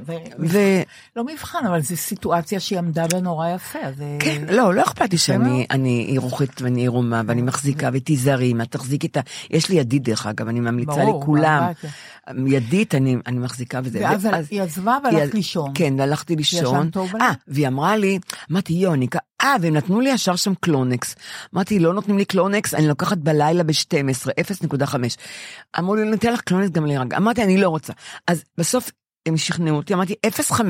Speaker 7: לא מבחן, אבל זו סיטואציה שהיא עמדה בנורא יפה.
Speaker 8: כן, לא אכפת לי שאני רוחת ואני עירומה, ואני מחזיקה ותיזרי, מה תחזיק איתה, יש לי ידית דרך אגב, אני ממליצה לכולם. ידית אני מחזיקה וזה.
Speaker 7: ואז היא עזבה והלכת לישון.
Speaker 8: כן, והלכתי לישון. והיא אמרה לי, אמרתי יוניקה, והם נתנו לי ישר שם קלונקס. אמרתי, לא נותנים לי קלונקס, אני לוקחת בלילה ב-12, 0.5. אמרו לי, נתן לך קלונקס גם להירגע. אמרתי, אני לא רוצה. אז בסוף הם שכנעו אותי, אמרתי, 0.5.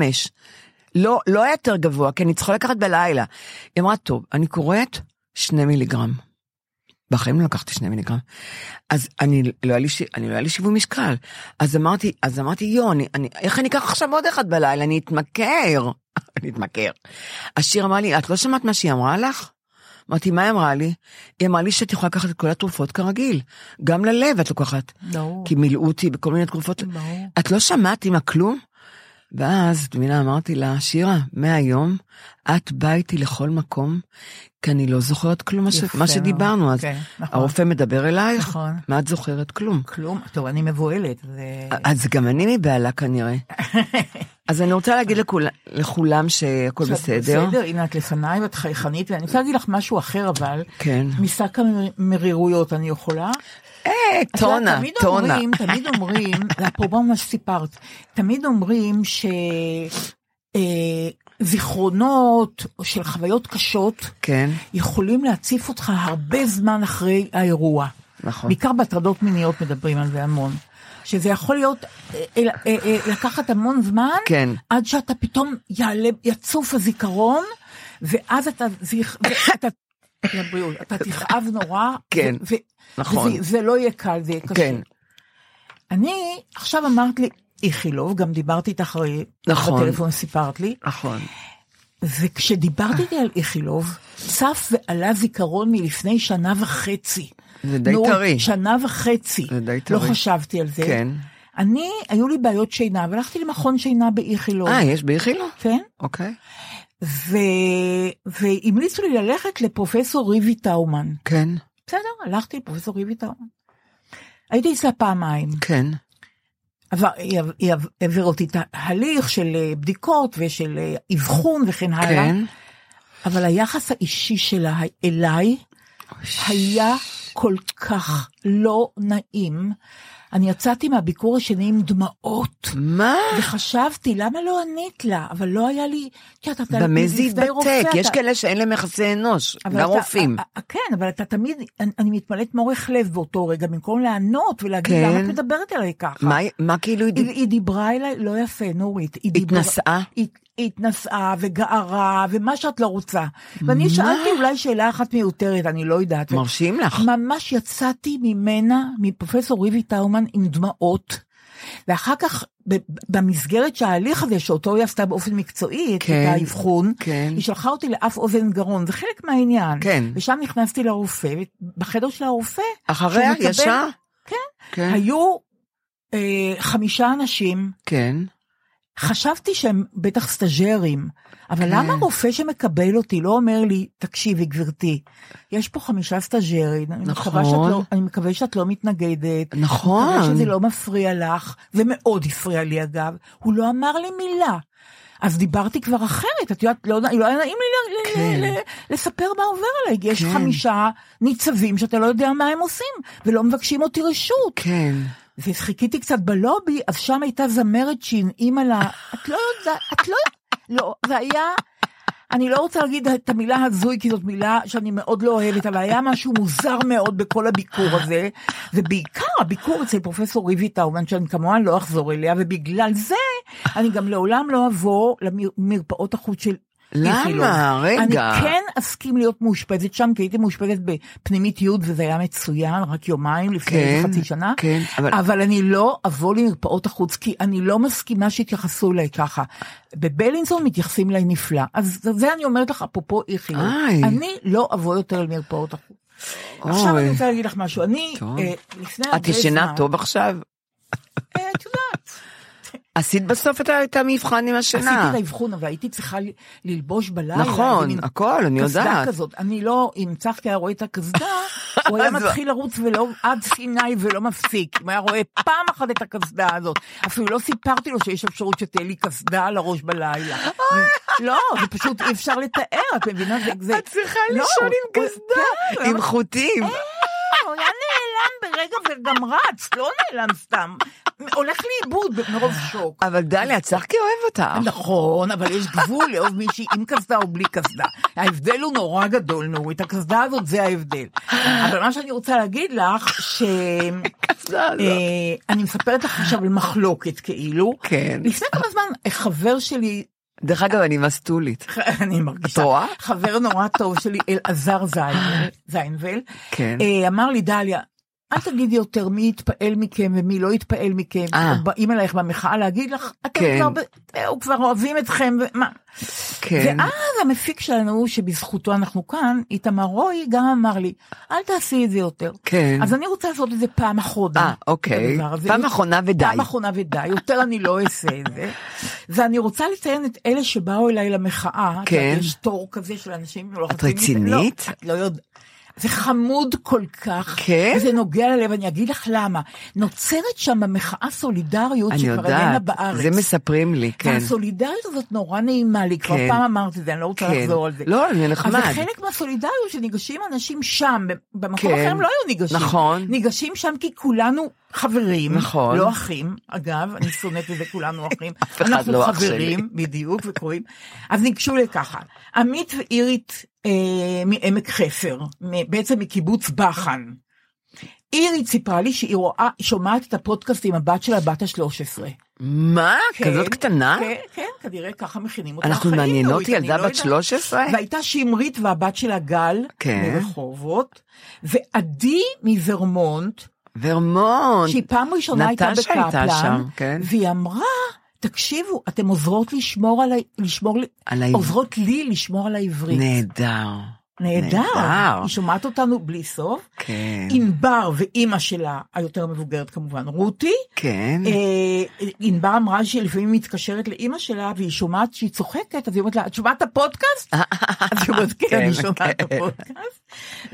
Speaker 8: לא היה יותר גבוה, כי אני צריכה לקחת בלילה. היא אמרה, טוב, אני קוראת 2 מיליגרם. בחיים לא לקחתי 2 מיליגרם. אז לא היה לי שיווי משקל. אז אמרתי, איך אני אקח עכשיו עוד אחד בלילה? אני אתמכר. השיר אמרה לי, את לא שמעת מה שהיא אמרה לך? אמרתי, מה היא אמרה לי? היא אמרה לי שאת יכולה לקחת את כל התרופות כרגיל. גם ללב את לוקחת. כי מילאו אותי בכל מיני תרופות. את לא שמעת עם הכלום? ואז, תמינה, אמרתי לה, שירה, מהיום, את באה איתי לכל מקום, כי אני לא זוכרת כלום מה שדיברנו. אז הרופא מדבר אלייך, מה את זוכרת? כלום.
Speaker 7: כלום, טוב, אני מבועלת.
Speaker 8: אז גם אני מבעלה כנראה. אז אני רוצה להגיד לכולם שהכל בסדר.
Speaker 7: בסדר, הנה את לפניי ואת חייכנית, ואני רוצה להגיד לך משהו אחר, אבל משק המרירויות אני יכולה?
Speaker 8: טונה.
Speaker 7: תמיד אומרים, אפרופו מה שסיפרת, תמיד אומרים זיכרונות של חוויות קשות, יכולים להציף אותך הרבה זמן אחרי האירוע.
Speaker 8: נכון.
Speaker 7: בעיקר בהטרדות מיניות מדברים על זה המון. שזה יכול להיות, לקחת המון זמן, עד שאתה פתאום יצוף הזיכרון, ואז אתה תכאב נורא,
Speaker 8: נכון.
Speaker 7: זה לא יהיה קל, זה יהיה קשה. אני, עכשיו אמרת לי, איכילוב, גם דיברתי איתך בטלפון, סיפרת לי.
Speaker 8: נכון.
Speaker 7: וכשדיברתי איתי על איכילוב, צף ועלה זיכרון מלפני 1.5 שנה.
Speaker 8: זה די טרי.
Speaker 7: 1.5 שנה. לא חשבתי על זה.
Speaker 8: כן.
Speaker 7: היו לי בעיות שינה, והלכתי למכון שינה באיכילוב.
Speaker 8: יש באיכילוב?
Speaker 7: כן.
Speaker 8: אוקיי.
Speaker 7: והמליצו לי ללכת לפרופסור ריבי טאומן.
Speaker 8: כן.
Speaker 7: בסדר, הלכתי לפרופסור ריבי טאומן. הייתי אצלה פעמיים.
Speaker 8: כן.
Speaker 7: אבל היא העביר אותי תהליך של בדיקות ושל אבחון וכן הלאה. כן. אבל היחס האישי שלה אליי היה כל כך לא נעים. אני יצאתי מהביקור השני עם דמעות.
Speaker 8: מה?
Speaker 7: וחשבתי, למה לא ענית לה? אבל לא היה לי...
Speaker 8: במה זה יתבטק? יש כאלה שאין להם יחסי אנוש, גם רופאים.
Speaker 7: כן, אבל אתה תמיד, אני מתמלאת מורך לב באותו רגע, במקום לענות ולהגיד, למה את מדברת עליי ככה?
Speaker 8: מה כאילו
Speaker 7: היא דיברה אליי לא יפה, נורית.
Speaker 8: התנסעה?
Speaker 7: התנסעה וגערה, ומה שאת לא רוצה. ואני שאלתי אולי שאלה אחת מיותרת, אני לא יודעת.
Speaker 8: מרשים לך.
Speaker 7: ממש יצאתי ממנה, מפרופסור ריבי טאומן, עם דמעות, ואחר כך, במסגרת שההליך הזה, שאותו היא עשתה באופן מקצועי, את האבחון, היא שלחה אותי לאף אוזן גרון, זה חלק מהעניין. ושם נכנסתי לרופא, בחדר של הרופא,
Speaker 8: אחריה ישר?
Speaker 7: כן. היו 5 אנשים,
Speaker 8: כן.
Speaker 7: חשבתי שהם בטח סטאג'רים, אבל למה רופא שמקבל אותי לא אומר לי, תקשיבי גברתי, יש פה 5 סטאג'רים, אני מקווה שאת לא מתנגדת,
Speaker 8: נכון.
Speaker 7: אני מקווה שזה לא מפריע לך, ומאוד הפריע לי אגב, הוא לא אמר לי מילה, אז דיברתי כבר אחרת, את יודעת, לא היה נעים לי לספר מה עובר עליי, יש 5 ניצבים שאתה לא יודע מה הם עושים, ולא מבקשים אותי רשות.
Speaker 8: כן.
Speaker 7: וחיכיתי קצת בלובי, אז שם הייתה זמרת שהנעימה לה, את לא יודעת, לא, זה היה, אני לא רוצה להגיד את המילה הזוי, כי זאת מילה שאני מאוד לא אוהבת, אבל היה משהו מוזר מאוד בכל הביקור הזה, ובעיקר הביקור אצל פרופסור ריבי טאומן, שאני כמובן לא אחזור אליה, ובגלל זה אני גם לעולם לא אבוא למרפאות החוץ של
Speaker 8: למה? רגע.
Speaker 7: אני כן אסכים להיות מאושפזת שם, כי הייתי מאושפזת בפנימית י' וזה היה מצוין, רק יומיים לפני חצי שנה, אבל אני לא אבוא למרפאות החוץ, כי אני לא מסכימה שהתייחסו אליי ככה. בבלינסון מתייחסים אליי נפלא, אז זה אני אומרת לך, אפרופו איכילוב, אני לא אבוא יותר למרפאות החוץ. עכשיו אני רוצה להגיד לך משהו, אני לפני הרבה זמן...
Speaker 8: את ישנה טוב עכשיו?
Speaker 7: את יודעת.
Speaker 8: עשית בסוף את המבחן עם השינה.
Speaker 7: עשיתי את האבחון, אבל הייתי צריכה ללבוש בלילה.
Speaker 8: נכון, הכל, אני יודעת.
Speaker 7: קסדה כזאת. אני לא, אם צחקי היה רואה את הקסדה, הוא היה מתחיל לרוץ עד סיני ולא מפסיק. אם היה רואה פעם אחת את הקסדה הזאת. אפילו לא סיפרתי לו שיש אפשרות שתהיה לי קסדה על הראש בלילה. לא, זה פשוט אי אפשר לתאר, את מבינה?
Speaker 8: את צריכה לישון עם קסדה, עם חוטים.
Speaker 7: הוא היה נעלם ברגע וגם רץ, לא נעלם סתם. הולך לאיבוד מרוב שוק.
Speaker 8: אבל דליה, צחקי אוהב אותך.
Speaker 7: נכון, אבל יש גבול לאהוב מישהי עם קסדה או בלי קסדה. ההבדל הוא נורא גדול, נורית. הקסדה הזאת זה ההבדל. אבל מה שאני רוצה להגיד לך, אני מספרת לך עכשיו על מחלוקת כאילו.
Speaker 8: כן.
Speaker 7: לפני כמה זמן, חבר שלי...
Speaker 8: דרך אגב, אני מסטולית.
Speaker 7: אני מרגישה. חבר נורא טוב שלי, אלעזר זיינבל, אמר לי, דליה, אל תגידי יותר מי יתפעל מכם ומי לא יתפעל מכם. באים אלייך במחאה להגיד לך, אתם כבר אוהבים אתכם. ואז המפיק שלנו, שבזכותו אנחנו כאן, איתמר רוי, גם אמר לי, אל תעשי את זה יותר. אז אני רוצה לעשות את זה פעם אחרונה.
Speaker 8: אוקיי. פעם אחרונה ודי.
Speaker 7: פעם אחרונה ודי. יותר אני לא אעשה את זה. ואני רוצה לציין את אלה שבאו אליי למחאה. יש תור כזה של אנשים.
Speaker 8: את רצינית?
Speaker 7: לא יודעת. זה חמוד כל כך, וזה נוגע ללב, אני אגיד לך למה. נוצרת שם במחאה סולידריות שכבר איננה בארץ.
Speaker 8: זה מספרים לי, כן.
Speaker 7: והסולידריות הזאת נורא נעימה לי, כבר פעם אמרתי את זה, אני לא רוצה לחזור על זה.
Speaker 8: לא, אני נחמד.
Speaker 7: אבל חלק מהסולידריות שניגשים אנשים שם, במקום אחר הם לא היו ניגשים.
Speaker 8: נכון.
Speaker 7: ניגשים שם כי כולנו חברים, לא אחים, אגב, אני שונאת את זה, כולנו אחים. אנחנו חברים, בדיוק, וקוראים. אז ניגשו לככה. עמית ואירית מעמק חפר, בעצם מקיבוץ בחן. אירית סיפרה לי שהיא שומעת את הפודקאסט עם הבת שלה, בת ה-13.
Speaker 8: מה? כזאת קטנה?
Speaker 7: כן, כנראה ככה מכינים אותה.
Speaker 8: אנחנו מעניינות ילדה בת 13?
Speaker 7: והייתה שמרית והבת שלה גל, מרחובות, ועדי מוורמונט, שהיא פעם ראשונה הייתה בקפלן, והיא אמרה, תקשיבו, אתם עוזרות לשמור על העברית.
Speaker 8: נהדר.
Speaker 7: נהדר. היא שומעת אותנו בלי סוף.
Speaker 8: כן.
Speaker 7: ענבר ואימא שלה, היותר מבוגרת כמובן, רותי.
Speaker 8: כן.
Speaker 7: ענבר אמרה שלפעמים היא מתקשרת לאימא שלה, והיא שומעת שהיא צוחקת, אז היא אומרת לה, את שומעת את הפודקאסט? אז היא אומרת, כן, אני שומעת את הפודקאסט.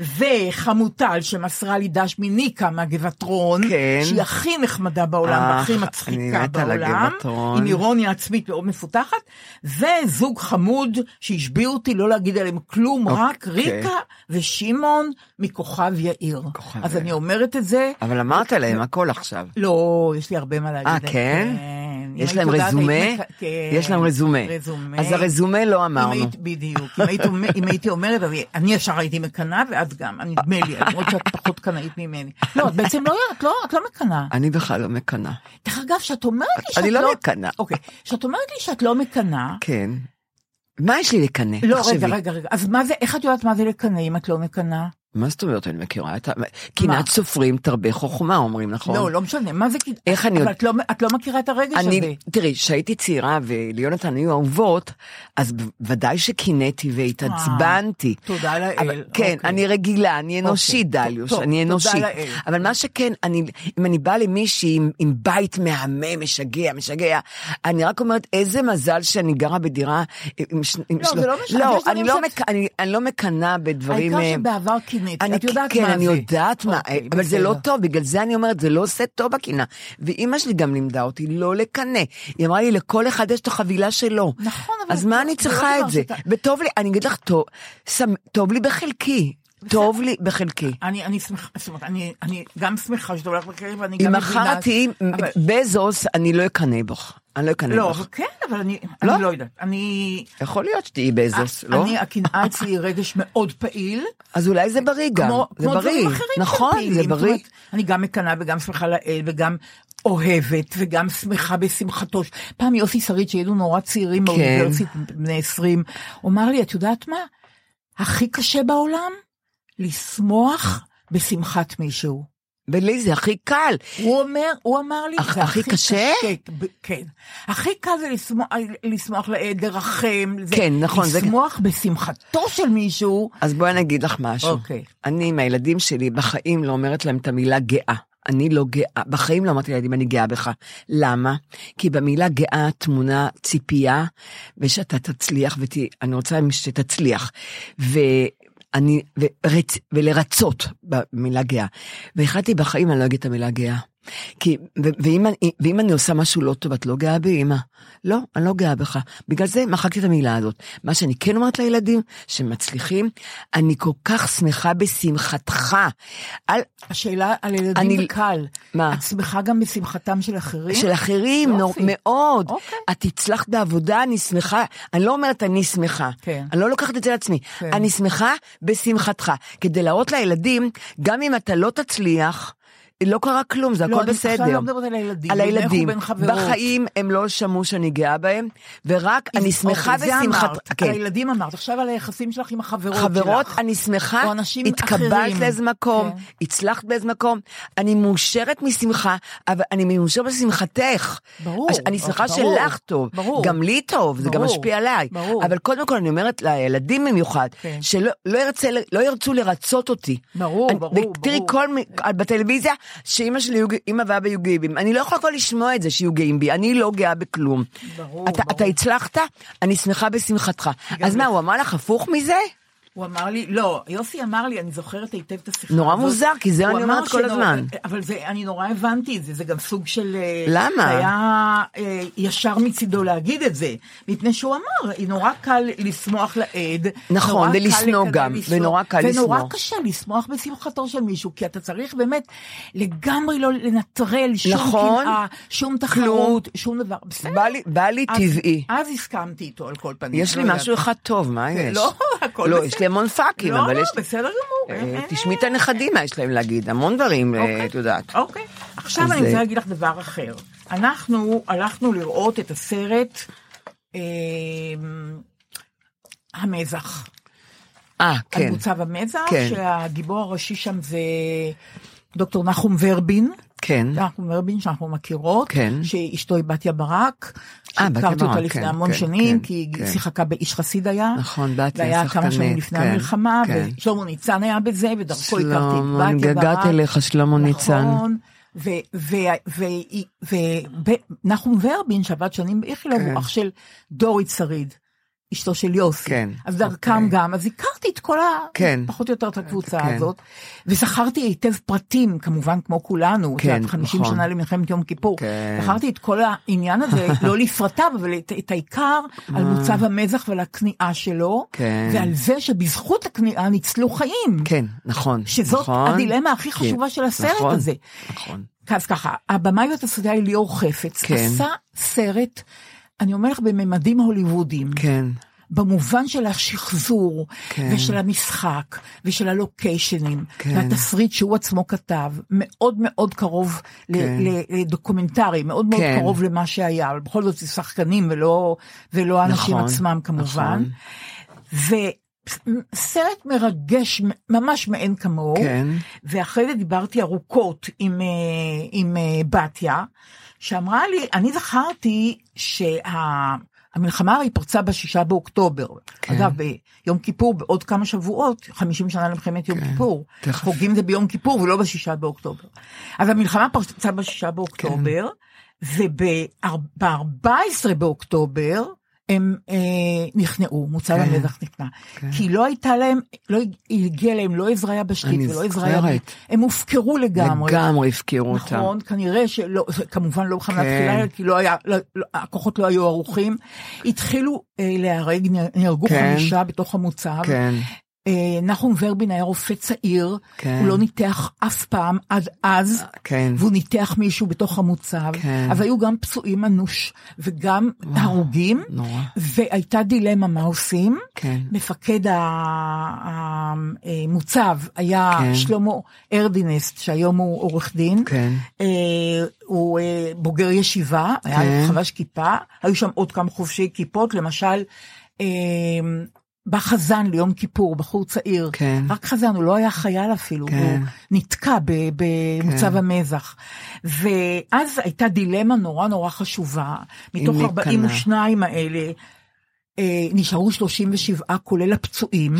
Speaker 7: וחמוטל שמסרה לי דש מניקה מהגבעתרון, שהיא הכי נחמדה בעולם, והכי מצחיקה בעולם, עם אירוניה עצמית מאוד מפותחת, וזוג חמוד שהשביעו אותי לא להגיד עליהם כלום, רק ריקה ושימון מכוכב יאיר. אז אני אומרת את זה.
Speaker 8: אבל אמרת להם הכל עכשיו.
Speaker 7: לא, יש לי הרבה מה להגיד.
Speaker 8: כן? יש להם רזומה? יש להם רזומה. אז הרזומה לא אמרנו.
Speaker 7: בדיוק. אם הייתי אומרת, אני ישר הייתי מקנה, ואת גם, נדמה לי, למרות שאת פחות קנאית ממני. לא, בעצם את לא מקנה.
Speaker 8: אני בכלל לא מקנה.
Speaker 7: דרך אגב, שאת אומרת לי שאת
Speaker 8: לא... אני לא מקנה.
Speaker 7: אוקיי, שאת אומרת לי שאת לא מקנה.
Speaker 8: כן. מה יש לי לקנה?
Speaker 7: לא, רגע. אז מה זה, איך את יודעת מה זה לקנה אם את לא מקנה?
Speaker 8: מה זאת אומרת, אני מכירה את קנאת סופרים תרבה חוכמה, אומרים, נכון?
Speaker 7: לא משנה, מה זה קנאת?
Speaker 8: איך אני...
Speaker 7: אבל את לא מכירה את הרגש הזה.
Speaker 8: תראי, שהייתי צעירה וליונתן היו אהובות, אז ודאי שקינאתי והתעצבנתי.
Speaker 7: תודה לאל.
Speaker 8: כן, אני רגילה, אני אנושית, דליוש, אני אנושית. אבל מה שכן, אם אני באה למישהי עם בית מהמם, משגע, אני רק אומרת, איזה מזל שאני גרה בדירה עם...
Speaker 7: לא, זה לא משנה.
Speaker 8: לא, אני לא מקנה בדברים...
Speaker 7: העיקר שבעבר את יודעת
Speaker 8: כן,
Speaker 7: מה זה.
Speaker 8: אני יודעת מה, אבל זה לא טוב, בגלל זה אני אומרת, זה לא עושה טוב בקינה. ואמא שלי גם לימדה אותי לא לקנה. היא אמרה לי, לכל אחד יש את החבילה שלו.
Speaker 7: נכון, אבל...
Speaker 8: אז מה אני צריכה את זה? וטוב לי, אני אגיד לך, טוב לי בחלקי. טוב לי בחלקי.
Speaker 7: אני שמחה, זאת אומרת, אני גם שמחה שטוב לך בחלקי, ואני גם מבינה...
Speaker 8: אם אחרתי בזוס, אני לא אקנה בך. אני לא אקנה
Speaker 7: לא,
Speaker 8: בך.
Speaker 7: כן, אבל אני לא יודעת.
Speaker 8: יכול להיות שתהי בזוס, לא?
Speaker 7: הקנאה אצלי היא רגש מאוד פעיל.
Speaker 8: אז אולי זה בריא גם. זה בריא. נכון, זה בריא.
Speaker 7: אני גם מקנה וגם שמחה לאל, וגם אוהבת, וגם שמחה בשמחתו. פעם יוסי שריד, שהיינו נורא צעירים באוניברסיטה, בני 20, אומר לי, את יודעת מה? הכי קשה בעולם? לשמוח בשמחת מישהו.
Speaker 8: ולי זה הכי קל.
Speaker 7: הוא אמר לי,
Speaker 8: זה הכי קשה?
Speaker 7: כן. הכי קל זה לשמוח לרחם.
Speaker 8: כן, נכון.
Speaker 7: לשמוח בשמחתו של מישהו.
Speaker 8: אז בואי נגיד לך משהו. אני עם הילדים שלי בחיים לא אומרת להם את המילה גאה. אני לא גאה, בחיים לא אמרתי לילדים, אני גאה בך. למה? כי במילה גאה תמונה ציפייה, ושאתה תצליח, אני רוצה שתצליח. ולרצות במילה גאה. והחלטתי בחיים אני לא אגיד את המילה גאה. ואם אני עושה משהו לא טוב, את לא גאה בי, אמא? לא, אני לא גאה בך. בגלל זה מחקתי את המילה הזאת. מה שאני כן אומרת לילדים, שמצליחים, אני כל כך שמחה בשמחתך.
Speaker 7: השאלה על ילדים קל.
Speaker 8: מה?
Speaker 7: את שמחה גם בשמחתם של אחרים?
Speaker 8: של אחרים, מאוד. את הצלחת בעבודה, אני שמחה. אני לא אומרת אני שמחה. אני לא לוקחת את זה לעצמי. אני שמחה בשמחתך. כדי להראות לילדים, גם אם אתה לא תצליח, לא קרה כלום, זה הכל בסדר.
Speaker 7: עכשיו לא מדברת על הילדים.
Speaker 8: על הילדים. בחיים הם לא שמעו שאני גאה בהם, ורק אני שמחה ושמחת...
Speaker 7: על הילדים אמרת, עכשיו על היחסים שלך עם החברות שלך.
Speaker 8: חברות, אני שמחה, התקבלת לאיזה מקום, הצלחת באיזה מקום, אני מאושרת משמחה, אבל אני מאושרת בשמחתך.
Speaker 7: ברור.
Speaker 8: אני שמחה שלך טוב. גם לי טוב, זה גם משפיע עליי. אבל קודם כל אני אומרת לילדים במיוחד, שלא ירצו לרצות אותי.
Speaker 7: ברור.
Speaker 8: ותראי בטלוויזיה, שאמא שלי, אמא ואבא יהיו גאים בי. אני לא יכולה כבר לשמוע את זה שיהיו גאים בי. אני לא גאה בכלום.
Speaker 7: ברור.
Speaker 8: אתה הצלחת? אני שמחה בשמחתך. אז מה, הוא אמר לך הפוך מזה?
Speaker 7: הוא אמר לי, לא, יוסי אמר לי, אני זוכרת היטב את השיחה.
Speaker 8: נורא מוזר, כי זה אני אומרת כל הזמן.
Speaker 7: אבל אני נורא הבנתי את זה, זה גם סוג של...
Speaker 8: למה?
Speaker 7: זה היה ישר מצידו להגיד את זה, מפני שהוא אמר, נורא קל לשמוח לעד.
Speaker 8: נכון, ולשנוא גם, ונורא קל לשנוא.
Speaker 7: ונורא קשה לשמוח בשמחתו של מישהו, כי אתה צריך באמת לגמרי לא לנטרל שום קנאה, שום תחרות, שום דבר.
Speaker 8: בא לי טבעי.
Speaker 7: אז הסכמתי איתו על כל פנים.
Speaker 8: יש לי משהו אחד טוב, מה יש?
Speaker 7: לא, הכל בסדר.
Speaker 8: יש לי המון פאקים, אבל יש...
Speaker 7: לא, בסדר גמור.
Speaker 8: תשמעי את הנכדים, מה יש להם להגיד? המון דברים, את יודעת.
Speaker 7: אוקיי. עכשיו אני רוצה להגיד לך דבר אחר. אנחנו הלכנו לראות את הסרט המזח.
Speaker 8: כן.
Speaker 7: על מוצב המזח, שהגיבור הראשי שם זה דוקטור נחום ורבין.
Speaker 8: כן.
Speaker 7: נחום ורבין שאנחנו מכירות,
Speaker 8: כן.
Speaker 7: שאשתו היא בתיה ברק, הכרתי אותה לפני המון שנים, כי היא שיחקה באיש חסיד היה,
Speaker 8: נכון, בתיה שחקנית,
Speaker 7: והיה כמה שנים לפני המלחמה, ושלמה ניצן היה בזה, ודרכו הכרתי את בתיה ברק.
Speaker 8: גגעת אליך שלמה ניצן.
Speaker 7: נכון, ונחום ורבין שעבד שנים באיכילוב, הוא אח של דורית שריד. אשתו של יוסי, אז דרכם גם, אז הכרתי את כל פחות או יותר את הקבוצה הזאת, וזכרתי היטב פרטים, כמובן כמו כולנו, 50 שנה למלחמת יום כיפור, זכרתי את כל העניין הזה, לא לפרטיו, אבל את העיקר על מוצב המזח ועל הכניעה שלו, ועל זה שבזכות הכניעה ניצלו חיים.
Speaker 8: כן, נכון.
Speaker 7: שזאת הדילמה הכי חשובה של הסרט הזה. נכון. אז ככה, הבמאי והתסריטאי ליאור חפץ, עשה סרט, אני אומר לך בממדים הוליוודיים,
Speaker 8: כן.
Speaker 7: במובן של השחזור, כן. ושל המשחק, ושל הלוקיישנים, כן. והתסריט שהוא עצמו כתב, מאוד מאוד קרוב כן. לדוקומנטרי, מאוד מאוד כן. קרוב למה שהיה, אבל בכל זאת זה שחקנים ולא האנשים נכון, עצמם כמובן, נכון. וסרט מרגש ממש מעין כמוהו, כן. ואחרי זה דיברתי ארוכות עם בתיה, שאמרה לי, אני זכרתי שהמלחמה הרי פרצה ב6 באוקטובר. כן. אגב, ביום כיפור, בעוד כמה שבועות, 50 שנה למלחמת יום כיפור. חוגים זה ביום כיפור ולא ב6 באוקטובר. אז המלחמה פרצה ב6 באוקטובר, וב-14 באוקטובר, הם נכנעו, מוצב המזח נכנע. כי לא הייתה להם, לא הגיע להם לא עזרה יבשתית ולא עזרה ימית. הם הופקרו לגמרי.
Speaker 8: לגמרי הפקרו אותם.
Speaker 7: נכון, כנראה שלא, כמובן לא בכוונה תחילה, כי הכוחות לא היו ערוכים. התחילו להרג, נהרגו 5 בתוך המוצב. כן. נחום ורבין היה רופא צעיר, הוא לא ניתח אף פעם עד אז, והוא ניתח מישהו בתוך המוצב, אז היו גם פצועים אנוש, וגם הרוגים, והייתה דילמה מה עושים, מפקד המוצב היה שלמה ארדינסט, שהיום הוא עורך דין, הוא בוגר ישיבה, היה חבש כיפה, היו שם עוד כמה חובשי כיפות, למשל, בחזן ליום כיפור, בחור צעיר, כן. רק חזן, הוא לא היה חייל אפילו, כן. הוא נתקע במוצב כן. המזח, ואז הייתה דילמה נורא נורא חשובה, מתוך 42 האלה, נשארו 37 כולל הפצועים,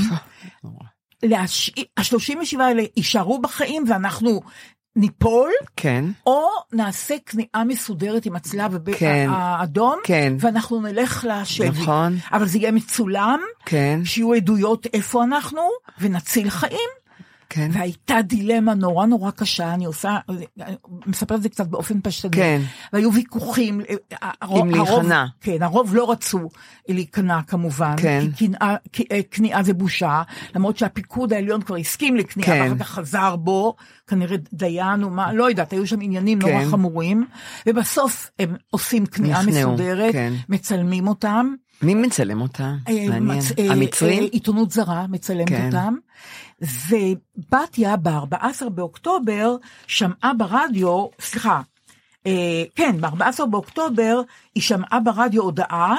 Speaker 7: ה-37 האלה יישארו בחיים, ואנחנו ניפול, כן. או נעשה כניעה מסודרת עם הצלב האדום, כן. ואנחנו נלך לשבי. נכון. אבל זה יהיה מצולם, כן. שיהיו עדויות איפה אנחנו, ונציל חיים. כן. והייתה דילמה נורא נורא קשה, אני מספרת את זה קצת באופן פשטני, כן. והיו ויכוחים,
Speaker 8: עם להיכנע.
Speaker 7: כן, הרוב לא רצו להיכנע כמובן, כן. כי כניעה זה בושה, למרות שהפיקוד העליון כבר הסכים לכניעה, כן. ואחר כך חזר בו, כנראה דיין או מה, לא יודעת, היו שם עניינים כן. נורא חמורים, ובסוף הם עושים כניעה מסודרת, כן. מצלמים אותם.
Speaker 8: מי מצלם אותם? מעניין. המצרים?
Speaker 7: עיתונות זרה מצלמת כן. אותם. ובתיה ב-14 באוקטובר שמעה ברדיו, סליחה, כן, ב-14 באוקטובר היא שמעה ברדיו הודעה,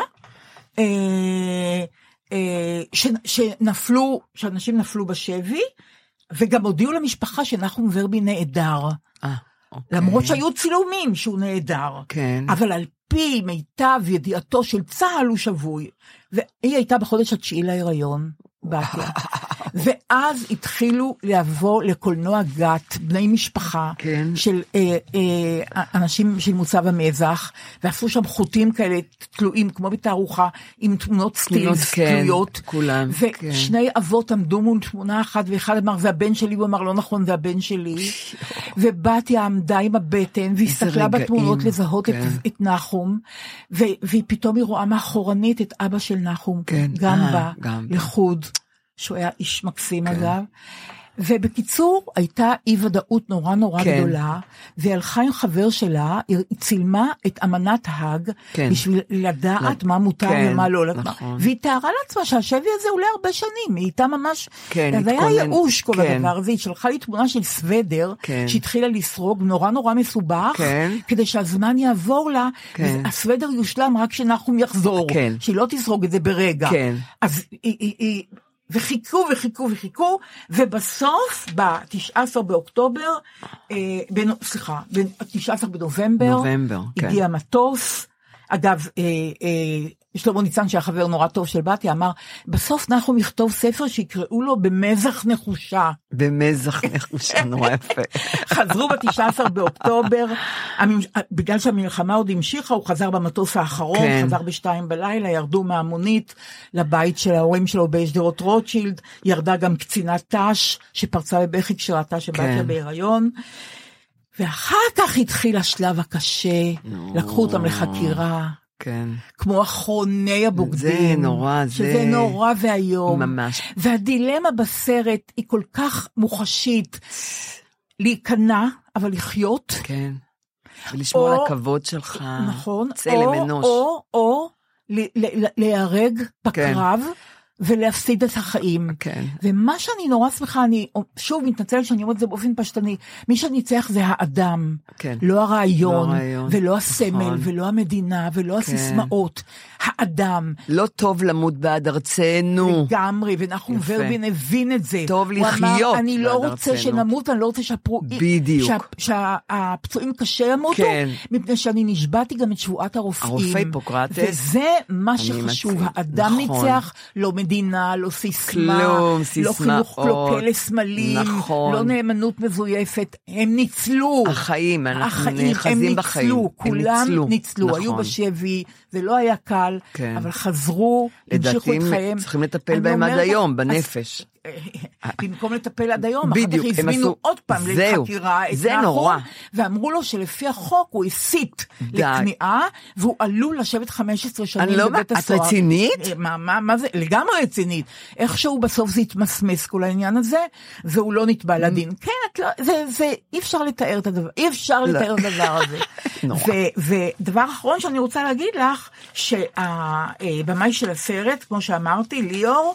Speaker 7: שאנשים נפלו בשבי, וגם הודיעו למשפחה שנחום ורבין נעדר. למרות שהיו צילומים שהוא נעדר. כן. אבל על פי מיטב ידיעתו של צהל הוא שבוי, והיא הייתה בחודש 9 להיריון, בתיה. ואז התחילו לבוא לקולנוע גת, בני משפחה, כן. של אנשים של מוצב המזח, ועשו שם חוטים כאלה תלויים, כמו בתערוכה, עם תמונות סטילס תלויות,
Speaker 8: כולם,
Speaker 7: ושני אבות עמדו מול תמונה אחת, ואחד אמר, זה הבן שלי, הוא אמר, לא נכון, זה הבן שלי, ובתיה עמדה עם הבטן, והסתכלה בתמונות לזהות את נחום, והיא פתאום היא רואה מאחורנית את אבא של נחום, גם בה, לחוד, שהוא היה איש מקסים אגב, ובקיצור הייתה אי ודאות נורא נורא גדולה, והיא הלכה עם חבר שלה, היא צילמה את אמנת האג, בשביל לדעת מה מותר ומה לא, והיא תארה לעצמה שהשבי הזה עולה הרבה שנים, היא הייתה ממש, זה היה ייאוש כל הדבר הזה, היא שלחה לי תמונה של סוודר, שהתחילה לסרוג, נורא נורא מסובך, כדי שהזמן יעבור לה, והסוודר יושלם רק שנחום יחזור, שהיא לא תסרוג את זה ברגע, אז היא וחיכו, ובסוף, ב-19 באוקטובר, סליחה, ב-19 בנובמבר, הגיע מטוס, אגב, שלמה ניצן שהיה חבר נורא טוב של בתיה, אמר, בסוף אנחנו נכתוב ספר שיקראו לו במזח נחושה.
Speaker 8: במזח נחושה, נורא יפה.
Speaker 7: חזרו ב-19 באוקטובר, בגלל שהמלחמה עוד המשיכה, הוא חזר במטוס האחרון, חזר ב-2 בלילה, ירדו מהמונית לבית של ההורים שלו בשדרות רוטשילד, ירדה גם קצינת תש, שפרצה בבכי כשראתה שבתיה בהיריון, ואחר כך התחיל השלב הקשה, לקחו אותם לחקירה,
Speaker 8: כן.
Speaker 7: כמו אחרוני הבוגדים.
Speaker 8: זה נורא,
Speaker 7: שזה נורא והיום.
Speaker 8: ממש.
Speaker 7: והדילמה בסרט היא כל כך מוחשית, להיכנע, אבל לחיות.
Speaker 8: כן. ולשמור על הכבוד שלך.
Speaker 7: נכון.
Speaker 8: צלם אנוש.
Speaker 7: או להיהרג בקרב, ולהפסיד את החיים.
Speaker 8: כן.
Speaker 7: ומה שאני נורא שמחה, אני שוב מתנצלת שאני אומרת את זה באופן פשטני, מי שניצח זה האדם,
Speaker 8: כן.
Speaker 7: לא הרעיון, ולא הסמל,
Speaker 8: נכון.
Speaker 7: ולא המדינה, ולא
Speaker 8: כן.
Speaker 7: הסיסמאות, האדם.
Speaker 8: לא טוב למות בעד ארצנו.
Speaker 7: לגמרי, ונחום ורבין הבין את זה.
Speaker 8: טוב לחיות בעד
Speaker 7: הוא
Speaker 8: ארצנו.
Speaker 7: אמר, אני לא רוצה שנמות, אני לא רוצה שהפצועים קשה ימותו,
Speaker 8: כן.
Speaker 7: מפני שאני נשבעתי גם את שבועת הרופאים.
Speaker 8: הרופא היפוקרטס.
Speaker 7: וזה מה שחשוב, האדם ניצח, לא מדינה, לא סיסמה,
Speaker 8: כלום,
Speaker 7: לא חינוך קלוקל לסמלים,
Speaker 8: נכון.
Speaker 7: לא נאמנות מזויפת, הם ניצלו.
Speaker 8: החיים, אנחנו נאחזים בחיים.
Speaker 7: כולם ניצלו,
Speaker 8: נכון.
Speaker 7: היו בשבי, זה לא היה קל,
Speaker 8: כן.
Speaker 7: אבל חזרו, המשיכו את חייהם.
Speaker 8: צריכים לטפל בהם עד היום, בנפש.
Speaker 7: במקום לטפל עד היום, אחר
Speaker 8: בדיוק,
Speaker 7: כך הזמינו עוד פעם לחקירה את
Speaker 8: זה נורא.
Speaker 7: ואמרו לו שלפי החוק הוא הסית לכניעה, והוא עלול לשבת 15 שנים בבית הסוהר.
Speaker 8: את רצינית?
Speaker 7: מה זה? לגמרי רצינית. איכשהו בסוף זה התמסמס כל העניין הזה, והוא לא נתבע לדין. כן, אי אפשר לתאר את הדבר, אי אפשר לתאר את הדבר הזה. ודבר אחרון שאני רוצה להגיד לך, שהבמאי של הסרט, כמו שאמרתי, ליאור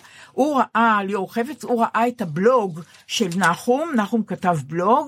Speaker 7: חפץ, הוא ראה את הבלוג של נחום כתב בלוג,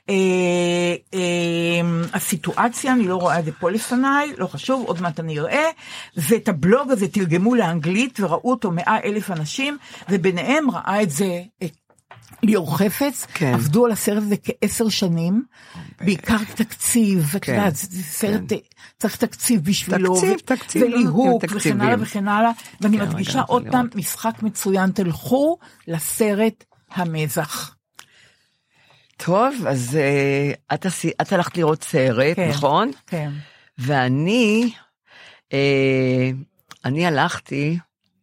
Speaker 7: הסיטואציה, אני לא רואה את זה פה לפניי, לא חשוב, עוד מעט אני אראה, ואת הבלוג הזה תרגמו לאנגלית, וראו אותו 100,000 אנשים, וביניהם ראה את זה ליאור חפץ, כן. עבדו על הסרט הזה כ10 שנים, בעיקר תקציב, את יודעת, זה סרט, צריך תקציב בשבילו, וליהוק, וכן הלאה וכן הלאה, ואני מדגישה עוד פעם, משחק מצוין, תלכו לסרט המזח.
Speaker 8: טוב, אז את הלכת לראות סרט, נכון?
Speaker 7: כן.
Speaker 8: ואני הלכתי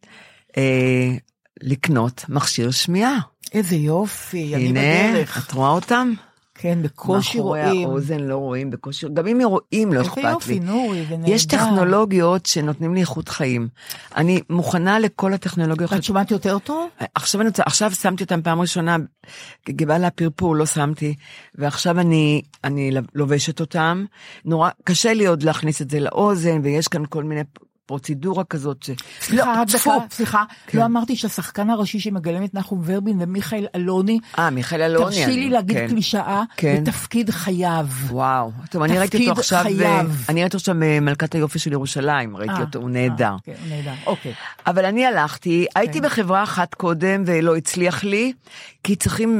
Speaker 8: לקנות מכשיר שמיעה.
Speaker 7: איזה יופי, אני
Speaker 8: הנה,
Speaker 7: בדרך.
Speaker 8: את רואה אותם?
Speaker 7: כן, בקושי רואים.
Speaker 8: מאחורי האוזן לא רואים, בקושי, גם אם רואים לא אכפת לי.
Speaker 7: איזה יופי, נורי, זה נהדר.
Speaker 8: יש טכנולוגיות שנותנים לי איכות חיים. אני מוכנה לכל הטכנולוגיות.
Speaker 7: את שומעת יותר טוב?
Speaker 8: עכשיו שמתי אותם פעם ראשונה, גבל הפרפור לא שמתי, ועכשיו אני לובשת אותם. נורא, קשה לי עוד להכניס את זה לאוזן, ויש כאן כל מיני פרוצדורה כזאת
Speaker 7: סליחה, לא אמרתי שהשחקן הראשי שמגלם את נחום ורבין ומיכאל אלוני,
Speaker 8: מיכאל אלוני,
Speaker 7: תרשי לי להגיד קלישאה, בתפקיד חייב.
Speaker 8: וואו, טוב, אני ראיתי אותו עכשיו במלכת היופי של ירושלים, ראיתי אותו, הוא נהדר.
Speaker 7: אוקיי.
Speaker 8: אבל אני הלכתי, הייתי בחברה אחת קודם ולא הצליח לי, כי צריכים